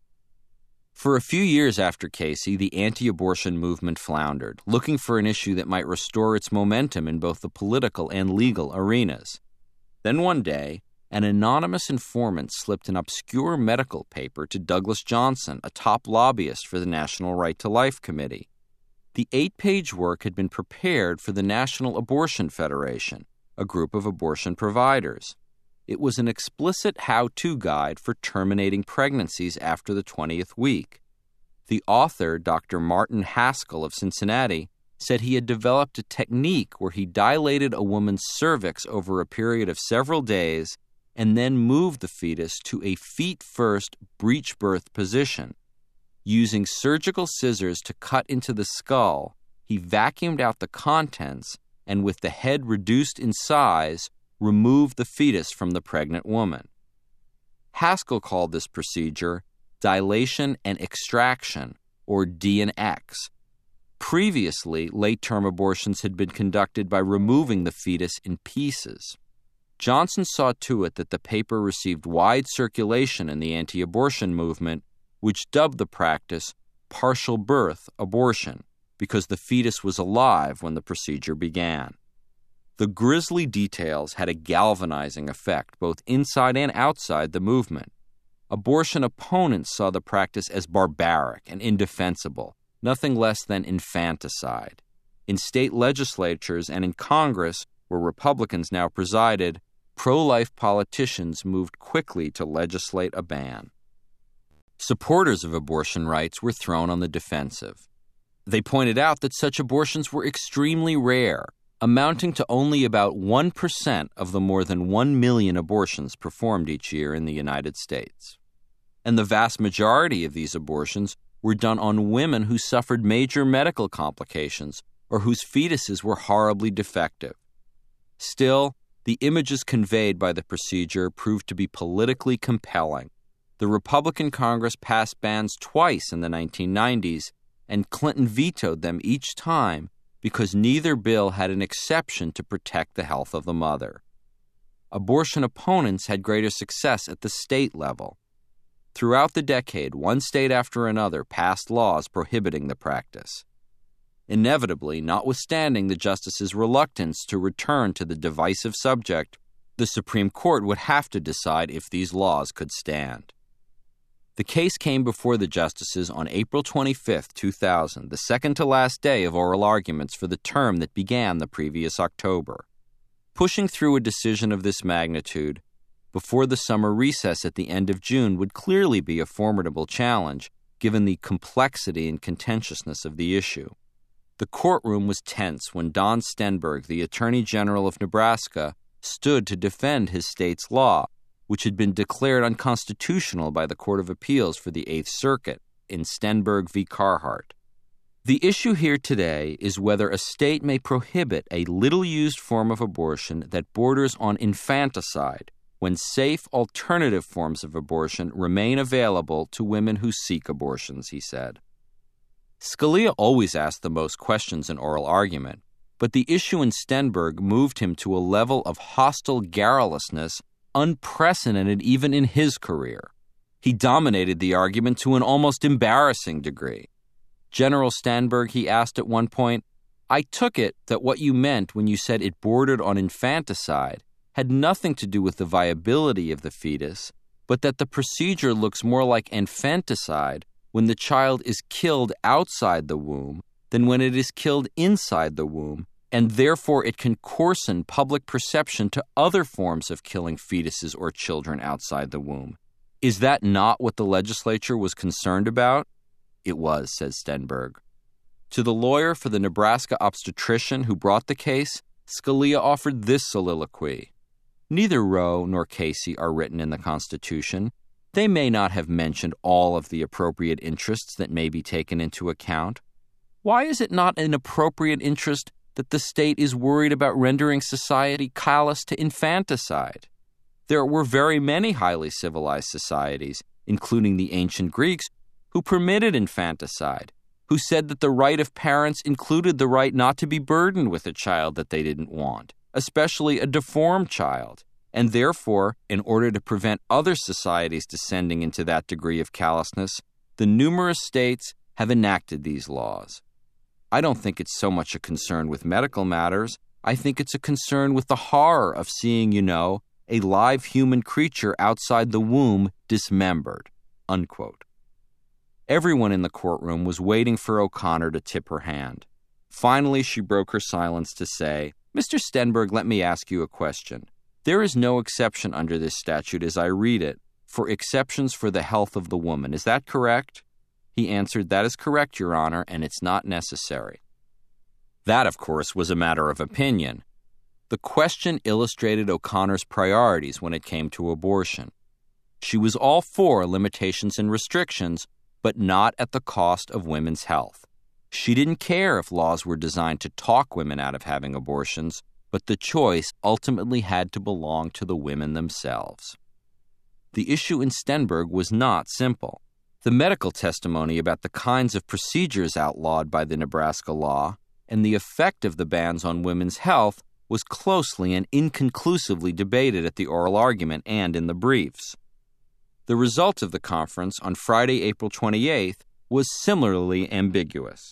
For a few years after Casey, the anti-abortion movement floundered, looking for an issue that might restore its momentum in both the political and legal arenas. Then one day, an anonymous informant slipped an obscure medical paper to Douglas Johnson, a top lobbyist for the National Right to Life Committee. The eight-page work had been prepared for the National Abortion Federation, a group of abortion providers. It was an explicit how-to guide for terminating pregnancies after the twentieth week. The author, Doctor Martin Haskell of Cincinnati, said he had developed a technique where he dilated a woman's cervix over a period of several days and then moved the fetus to a feet-first breech birth position. Using surgical scissors to cut into the skull, he vacuumed out the contents and, with the head reduced in size, removed the fetus from the pregnant woman. Haskell called this procedure dilation and extraction, or D and X. Previously, late-term abortions had been conducted by removing the fetus in pieces. Johnson saw to it that the paper received wide circulation in the anti-abortion movement, which dubbed the practice partial birth abortion, because the fetus was alive when the procedure began. The grisly details had a galvanizing effect both inside and outside the movement. Abortion opponents saw the practice as barbaric and indefensible, nothing less than infanticide. In state legislatures and in Congress, where Republicans now presided, pro-life politicians moved quickly to legislate a ban. Supporters of abortion rights were thrown on the defensive. They pointed out that such abortions were extremely rare, amounting to only about one percent of the more than one million abortions performed each year in the United States. And the vast majority of these abortions were done on women who suffered major medical complications or whose fetuses were horribly defective. Still, the images conveyed by the procedure proved to be politically compelling. The Republican Congress passed bans twice in the nineteen nineties, and Clinton vetoed them each time because neither bill had an exception to protect the health of the mother. Abortion opponents had greater success at the state level. Throughout the decade, one state after another passed laws prohibiting the practice. Inevitably, notwithstanding the justices' reluctance to return to the divisive subject, the Supreme Court would have to decide if these laws could stand. The case came before the justices on April twenty-fifth, two thousand, the second-to-last day of oral arguments for the term that began the previous October. Pushing through a decision of this magnitude before the summer recess at the end of June would clearly be a formidable challenge, given the complexity and contentiousness of the issue. The courtroom was tense when Don Stenberg, the Attorney General of Nebraska, stood to defend his state's law, which had been declared unconstitutional by the Court of Appeals for the Eighth Circuit in Stenberg v. Carhart. The issue here today is whether a state may prohibit a little-used form of abortion that borders on infanticide when safe alternative forms of abortion remain available to women who seek abortions, he said. Scalia always asked the most questions in oral argument, but the issue in Stenberg moved him to a level of hostile garrulousness unprecedented even in his career. He dominated the argument to an almost embarrassing degree. General Stenberg, he asked at one point, I took it that what you meant when you said it bordered on infanticide had nothing to do with the viability of the fetus, but that the procedure looks more like infanticide when the child is killed outside the womb than when it is killed inside the womb, and therefore it can coarsen public perception to other forms of killing fetuses or children outside the womb. Is that not what the legislature was concerned about? It was, says Stenberg. To the lawyer for the Nebraska obstetrician who brought the case, Scalia offered this soliloquy. Neither Roe nor Casey are written in the Constitution. They may not have mentioned all of the appropriate interests that may be taken into account. Why is it not an appropriate interest that the state is worried about rendering society callous to infanticide? There were very many highly civilized societies, including the ancient Greeks, who permitted infanticide, who said that the right of parents included the right not to be burdened with a child that they didn't want, especially a deformed child, and therefore, in order to prevent other societies descending into that degree of callousness, the numerous states have enacted these laws. I don't think it's so much a concern with medical matters. I think it's a concern with the horror of seeing, you know, a live human creature outside the womb dismembered, unquote. Everyone in the courtroom was waiting for O'Connor to tip her hand. Finally, she broke her silence to say, Mister Stenberg, let me ask you a question. There is no exception under this statute, as I read it, for exceptions for the health of the woman. Is that correct? He answered, That is correct, Your Honor, and it's not necessary. That, of course, was a matter of opinion. The question illustrated O'Connor's priorities when it came to abortion. She was all for limitations and restrictions, but not at the cost of women's health. She didn't care if laws were designed to talk women out of having abortions, but the choice ultimately had to belong to the women themselves. The issue in Stenberg was not simple. The medical testimony about the kinds of procedures outlawed by the Nebraska law and the effect of the bans on women's health was closely and inconclusively debated at the oral argument and in the briefs. The result of the conference on Friday, April twenty-eighth, was similarly ambiguous.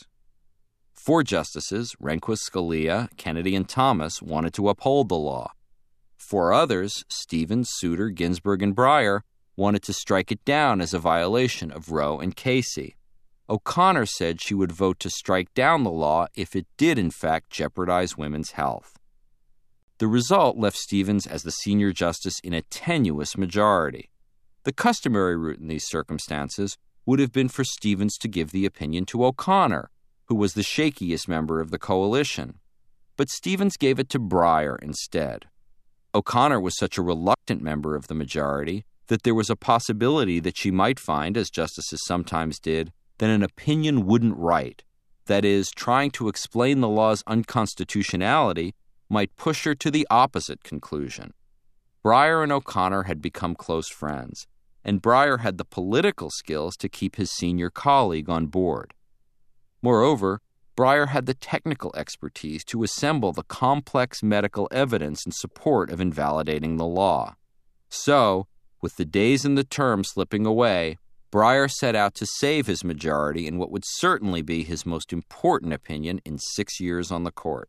Four justices, Rehnquist, Scalia, Kennedy, and Thomas, wanted to uphold the law. Four others, Stevens, Souter, Ginsburg, and Breyer, wanted to strike it down as a violation of Roe and Casey. O'Connor said she would vote to strike down the law if it did in fact jeopardize women's health. The result left Stevens as the senior justice in a tenuous majority. The customary route in these circumstances would have been for Stevens to give the opinion to O'Connor, who was the shakiest member of the coalition. But Stevens gave it to Breyer instead. O'Connor was such a reluctant member of the majority that there was a possibility that she might find, as justices sometimes did, that an opinion wouldn't write. That is, trying to explain the law's unconstitutionality might push her to the opposite conclusion. Breyer and O'Connor had become close friends, and Breyer had the political skills to keep his senior colleague on board. Moreover, Breyer had the technical expertise to assemble the complex medical evidence in support of invalidating the law. So, with the days and the term slipping away, Breyer set out to save his majority in what would certainly be his most important opinion in six years on the court.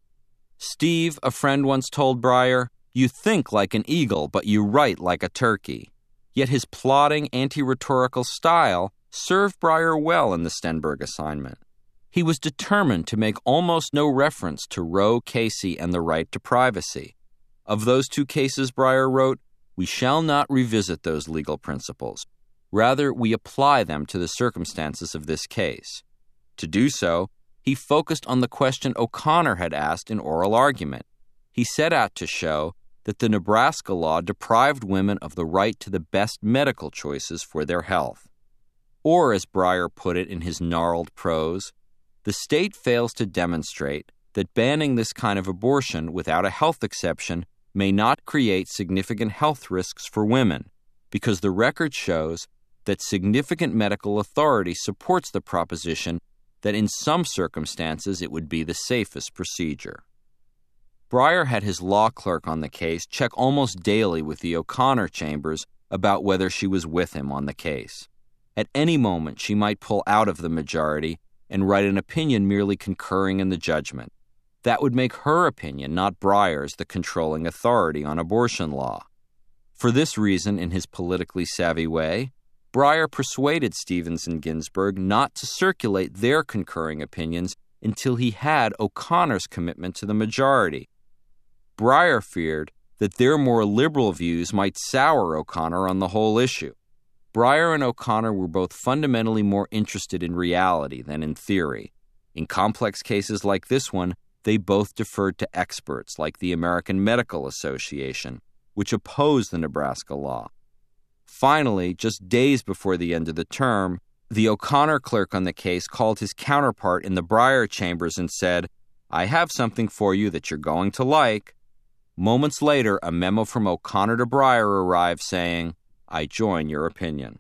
Steve, a friend once told Breyer, "You think like an eagle, but you write like a turkey." Yet his plodding, anti-rhetorical style served Breyer well in the Stenberg assignment. He was determined to make almost no reference to Roe, Casey, and the right to privacy. Of those two cases, Breyer wrote, "We shall not revisit those legal principles. Rather, we apply them to the circumstances of this case." To do so, he focused on the question O'Connor had asked in oral argument. He set out to show that the Nebraska law deprived women of the right to the best medical choices for their health. Or, as Breyer put it in his gnarled prose, the state fails to demonstrate that banning this kind of abortion without a health exception may not create significant health risks for women, because the record shows that significant medical authority supports the proposition that in some circumstances it would be the safest procedure. Breyer had his law clerk on the case check almost daily with the O'Connor chambers about whether she was with him on the case. At any moment she might pull out of the majority, and write an opinion merely concurring in the judgment. That would make her opinion, not Breyer's, the controlling authority on abortion law. For this reason, in his politically savvy way, Breyer persuaded Stevens and Ginsburg not to circulate their concurring opinions until he had O'Connor's commitment to the majority. Breyer feared that their more liberal views might sour O'Connor on the whole issue. Breyer and O'Connor were both fundamentally more interested in reality than in theory. In complex cases like this one, they both deferred to experts like the American Medical Association, which opposed the Nebraska law. Finally, just days before the end of the term, the O'Connor clerk on the case called his counterpart in the Breyer chambers and said, "I have something for you that you're going to like." Moments later, a memo from O'Connor to Breyer arrived saying, "I join your opinion."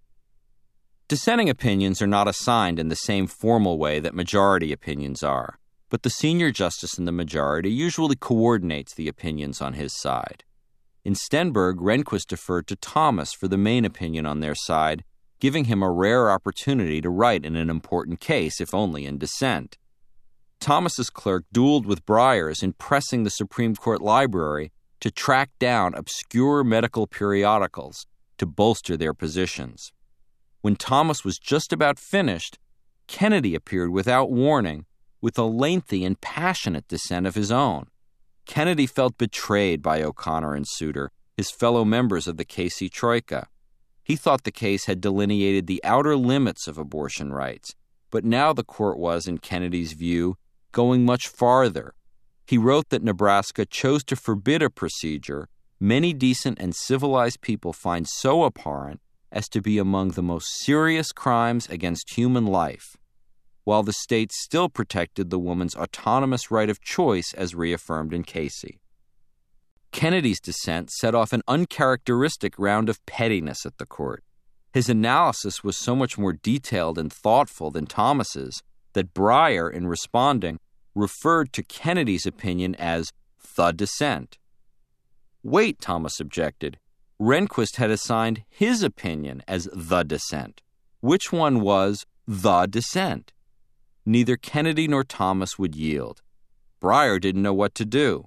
Dissenting opinions are not assigned in the same formal way that majority opinions are, but the senior justice in the majority usually coordinates the opinions on his side. In Stenberg, Rehnquist deferred to Thomas for the main opinion on their side, giving him a rare opportunity to write in an important case, if only in dissent. Thomas's clerk dueled with Breyer's in pressing the Supreme Court Library to track down obscure medical periodicals to bolster their positions. When Thomas was just about finished, Kennedy appeared without warning with a lengthy and passionate dissent of his own. Kennedy felt betrayed by O'Connor and Souter, his fellow members of the Casey Troika. He thought the case had delineated the outer limits of abortion rights, but now the court was, in Kennedy's view, going much farther. He wrote that Nebraska chose to forbid a procedure many decent and civilized people find so abhorrent as to be among the most serious crimes against human life, while the state still protected the woman's autonomous right of choice as reaffirmed in Casey. Kennedy's dissent set off an uncharacteristic round of pettiness at the court. His analysis was so much more detailed and thoughtful than Thomas's that Breyer, in responding, referred to Kennedy's opinion as the dissent. Wait, Thomas objected. Rehnquist had assigned his opinion as the dissent. Which one was the dissent? Neither Kennedy nor Thomas would yield. Breyer didn't know what to do.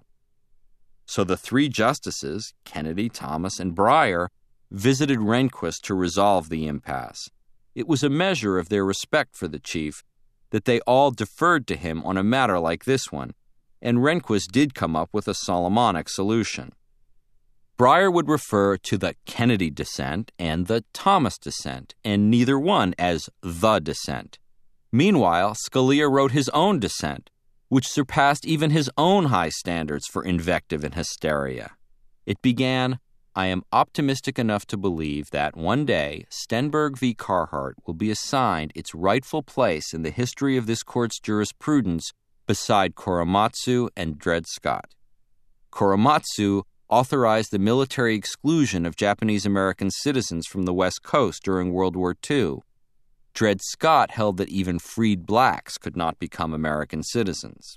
So the three justices, Kennedy, Thomas, and Breyer, visited Rehnquist to resolve the impasse. It was a measure of their respect for the chief that they all deferred to him on a matter like this one, and Rehnquist did come up with a Solomonic solution. Breyer would refer to the Kennedy dissent and the Thomas dissent, and neither one as the dissent. Meanwhile, Scalia wrote his own dissent, which surpassed even his own high standards for invective and hysteria. It began, "I am optimistic enough to believe that one day Stenberg v. Carhart will be assigned its rightful place in the history of this court's jurisprudence beside Korematsu and Dred Scott." Korematsu authorized the military exclusion of Japanese-American citizens from the West Coast during World War Two. Dred Scott held that even freed blacks could not become American citizens.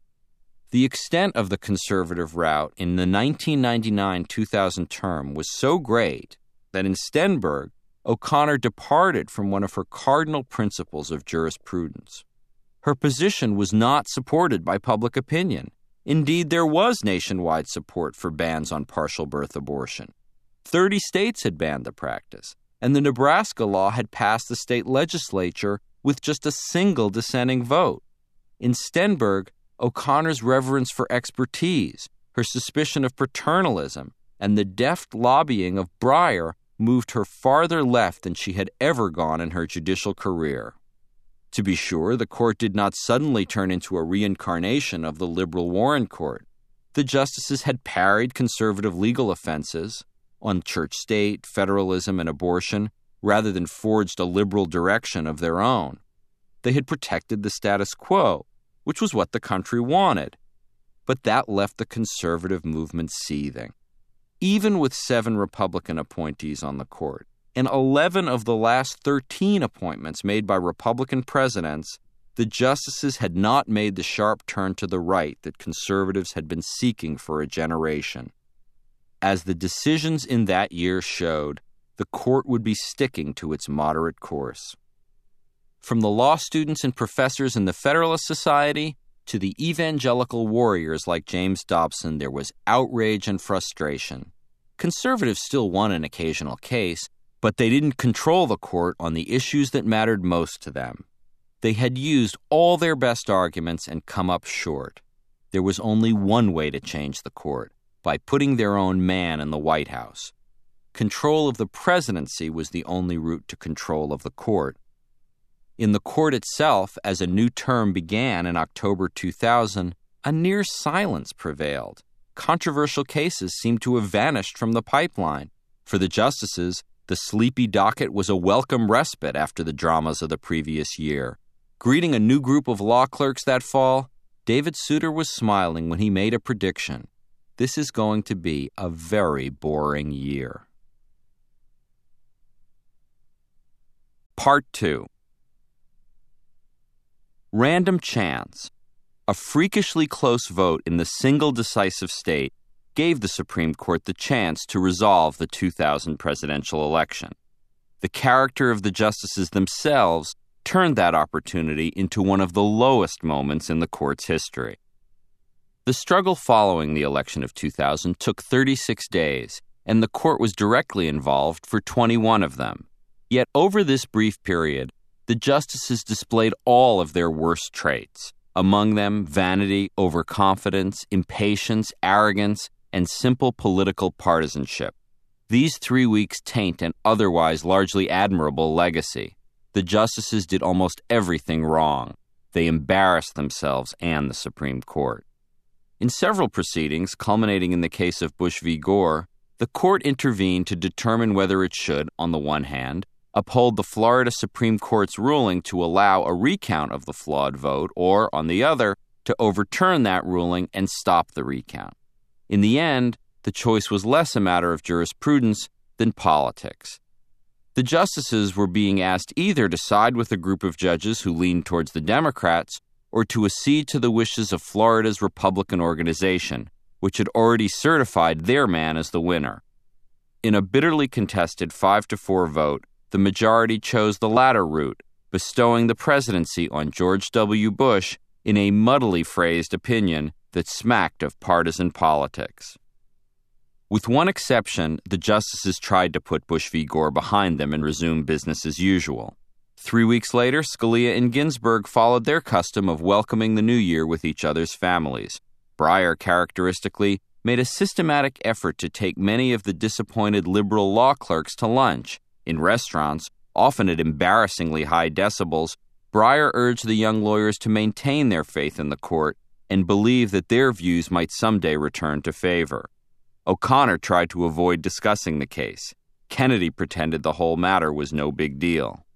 The extent of the conservative rout in the nineteen ninety-nine two thousand term was so great that in Stenberg, O'Connor departed from one of her cardinal principles of jurisprudence. Her position was not supported by public opinion. Indeed, there was nationwide support for bans on partial birth abortion. Thirty states had banned the practice, and the Nebraska law had passed the state legislature with just a single dissenting vote. In Stenberg, O'Connor's reverence for expertise, her suspicion of paternalism, and the deft lobbying of Breyer moved her farther left than she had ever gone in her judicial career. To be sure, the court did not suddenly turn into a reincarnation of the liberal Warren Court. The justices had parried conservative legal offenses on church-state, federalism, and abortion, rather than forged a liberal direction of their own. They had protected the status quo, which was what the country wanted. But that left the conservative movement seething. Even with seven Republican appointees on the court, and eleven of the last thirteen appointments made by Republican presidents, the justices had not made the sharp turn to the right that conservatives had been seeking for a generation. As the decisions in that year showed, the court would be sticking to its moderate course. From the law students and professors in the Federalist Society to the evangelical warriors like James Dobson, there was outrage and frustration. Conservatives still won an occasional case, but they didn't control the court on the issues that mattered most to them. They had used all their best arguments and come up short. There was only one way to change the court, by putting their own man in the White House. Control of the presidency was the only route to control of the court. In the court itself, as a new term began in October two thousand, a near silence prevailed. Controversial cases seemed to have vanished from the pipeline. For the justices, the sleepy docket was a welcome respite after the dramas of the previous year. Greeting a new group of law clerks that fall, David Souter was smiling when he made a prediction. This is going to be a very boring year. Part two. Random chance. A freakishly close vote in the single decisive state gave the Supreme Court the chance to resolve the two thousand presidential election. The character of the justices themselves turned that opportunity into one of the lowest moments in the court's history. The struggle following the election of two thousand took thirty-six days, and the court was directly involved for twenty-one of them. Yet over this brief period, the justices displayed all of their worst traits, among them vanity, overconfidence, impatience, arrogance, and simple political partisanship. These three weeks taint an otherwise largely admirable legacy. The justices did almost everything wrong. They embarrassed themselves and the Supreme Court. In several proceedings, culminating in the case of Bush v. Gore, the court intervened to determine whether it should, on the one hand, uphold the Florida Supreme Court's ruling to allow a recount of the flawed vote, or, on the other, to overturn that ruling and stop the recount. In the end, the choice was less a matter of jurisprudence than politics. The justices were being asked either to side with a group of judges who leaned towards the Democrats or to accede to the wishes of Florida's Republican organization, which had already certified their man as the winner. In a bitterly contested five to four vote, the majority chose the latter route, bestowing the presidency on George W. Bush in a muddily phrased opinion that smacked of partisan politics. With one exception, the justices tried to put Bush v. Gore behind them and resume business as usual. Three weeks later, Scalia and Ginsburg followed their custom of welcoming the new year with each other's families. Breyer, characteristically, made a systematic effort to take many of the disappointed liberal law clerks to lunch. In restaurants, often at embarrassingly high decibels, Breyer urged the young lawyers to maintain their faith in the court and believe that their views might someday return to favor. O'Connor tried to avoid discussing the case. Kennedy pretended the whole matter was no big deal.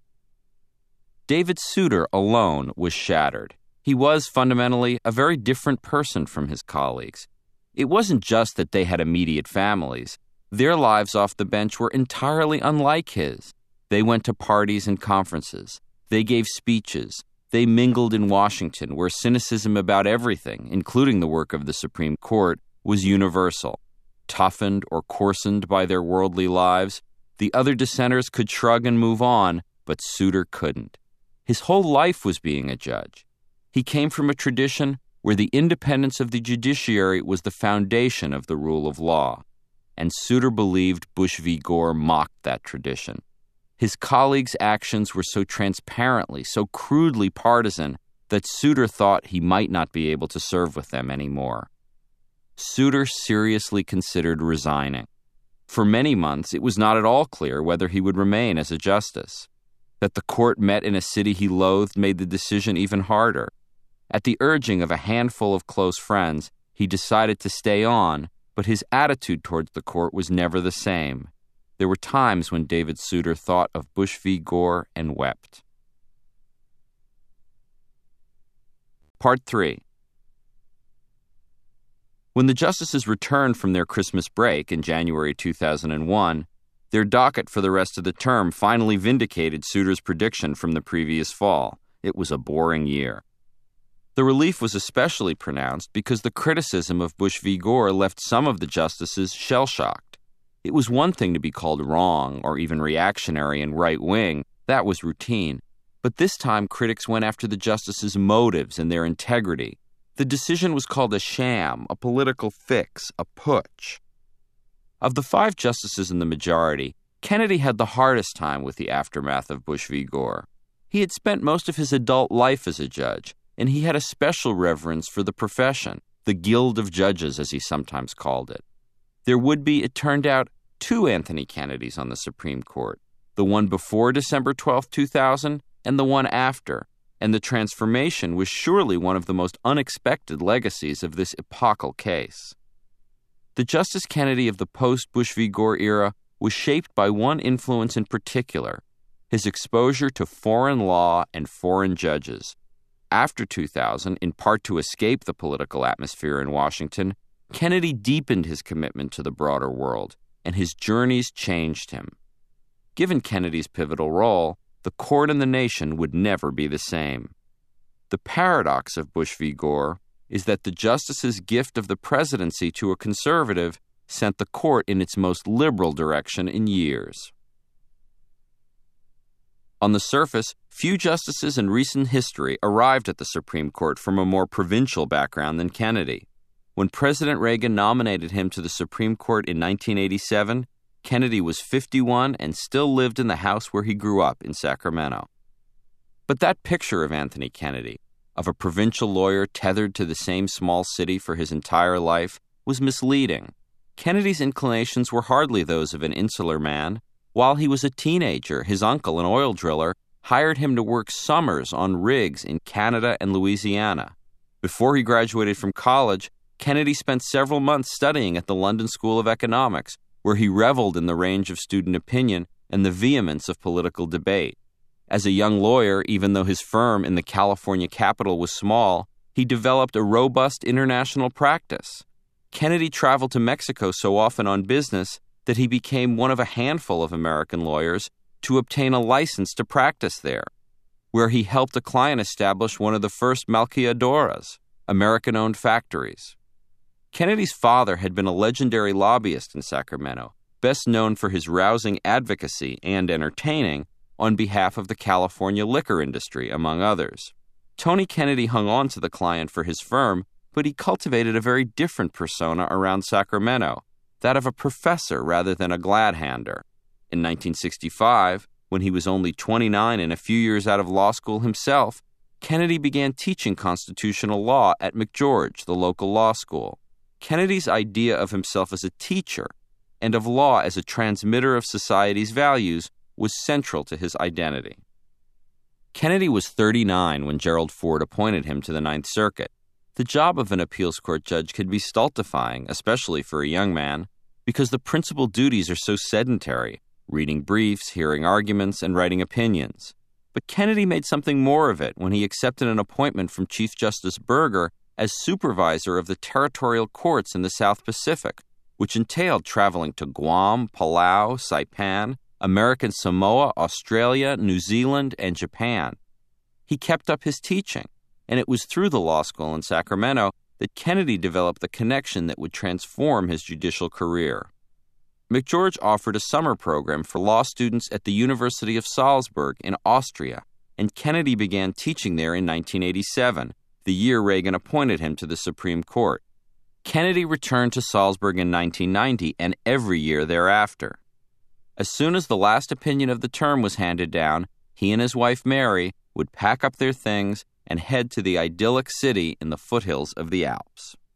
David Souter alone was shattered. He was fundamentally a very different person from his colleagues. It wasn't just that they had immediate families. Their lives off the bench were entirely unlike his. They went to parties and conferences. They gave speeches. They mingled in Washington, where cynicism about everything, including the work of the Supreme Court, was universal. Toughened or coarsened by their worldly lives, the other dissenters could shrug and move on, but Souter couldn't. His whole life was being a judge. He came from a tradition where the independence of the judiciary was the foundation of the rule of law, and Souter believed Bush v. Gore mocked that tradition. His colleagues' actions were so transparently, so crudely partisan that Souter thought he might not be able to serve with them anymore. Souter seriously considered resigning. For many months, it was not at all clear whether he would remain as a justice. That the court met in a city he loathed made the decision even harder. At the urging of a handful of close friends, he decided to stay on, but his attitude towards the court was never the same. There were times when David Souter thought of Bush v. Gore and wept. Part three. When the justices returned from their Christmas break in January two thousand one, their docket for the rest of the term finally vindicated Souter's prediction from the previous fall. It was a boring year. The relief was especially pronounced because the criticism of Bush v. Gore left some of the justices shell-shocked. It was one thing to be called wrong or even reactionary and right-wing. That was routine. But this time, critics went after the justices' motives and their integrity. The decision was called a sham, a political fix, a putsch. Of the five justices in the majority, Kennedy had the hardest time with the aftermath of Bush v. Gore. He had spent most of his adult life as a judge, and he had a special reverence for the profession, the Guild of Judges, as he sometimes called it. There would be, it turned out, two Anthony Kennedys on the Supreme Court, the one before December twelfth, two thousand, and the one after, and the transformation was surely one of the most unexpected legacies of this epochal case. The Justice Kennedy of the post-Bush v. Gore era was shaped by one influence in particular, his exposure to foreign law and foreign judges. After two thousand, in part to escape the political atmosphere in Washington, Kennedy deepened his commitment to the broader world, and his journeys changed him. Given Kennedy's pivotal role, the court and the nation would never be the same. The paradox of Bush v. Gore is that the justice's gift of the presidency to a conservative sent the court in its most liberal direction in years. On the surface, few justices in recent history arrived at the Supreme Court from a more provincial background than Kennedy. When President Reagan nominated him to the Supreme Court in nineteen eighty-seven, Kennedy was fifty-one and still lived in the house where he grew up in Sacramento. But that picture of Anthony Kennedy, of a provincial lawyer tethered to the same small city for his entire life, was misleading. Kennedy's inclinations were hardly those of an insular man. While he was a teenager, his uncle, an oil driller, hired him to work summers on rigs in Canada and Louisiana. Before he graduated from college, Kennedy spent several months studying at the London School of Economics, where he reveled in the range of student opinion and the vehemence of political debate. As a young lawyer, even though his firm in the California capital was small, he developed a robust international practice. Kennedy traveled to Mexico so often on business that he became one of a handful of American lawyers to obtain a license to practice there, where he helped a client establish one of the first maquiladoras, American-owned factories. Kennedy's father had been a legendary lobbyist in Sacramento, best known for his rousing advocacy and entertaining on behalf of the California liquor industry, among others. Tony Kennedy hung on to the client for his firm, but he cultivated a very different persona around Sacramento, that of a professor rather than a glad-hander. In nineteen sixty-five, when he was only twenty-nine and a few years out of law school himself, Kennedy began teaching constitutional law at McGeorge, the local law school. Kennedy's idea of himself as a teacher and of law as a transmitter of society's values was central to his identity. Kennedy was thirty-nine when Gerald Ford appointed him to the Ninth Circuit. The job of an appeals court judge could be stultifying, especially for a young man, because the principal duties are so sedentary, reading briefs, hearing arguments, and writing opinions. But Kennedy made something more of it when he accepted an appointment from Chief Justice Burger as supervisor of the territorial courts in the South Pacific, which entailed traveling to Guam, Palau, Saipan, American Samoa, Australia, New Zealand, and Japan. He kept up his teaching, and it was through the law school in Sacramento that Kennedy developed the connection that would transform his judicial career. McGeorge offered a summer program for law students at the University of Salzburg in Austria, and Kennedy began teaching there in nineteen eighty-seven, the year Reagan appointed him to the Supreme Court. Kennedy returned to Salzburg in nineteen ninety and every year thereafter. As soon as the last opinion of the term was handed down, he and his wife Mary would pack up their things and head to the idyllic city in the foothills of the Alps.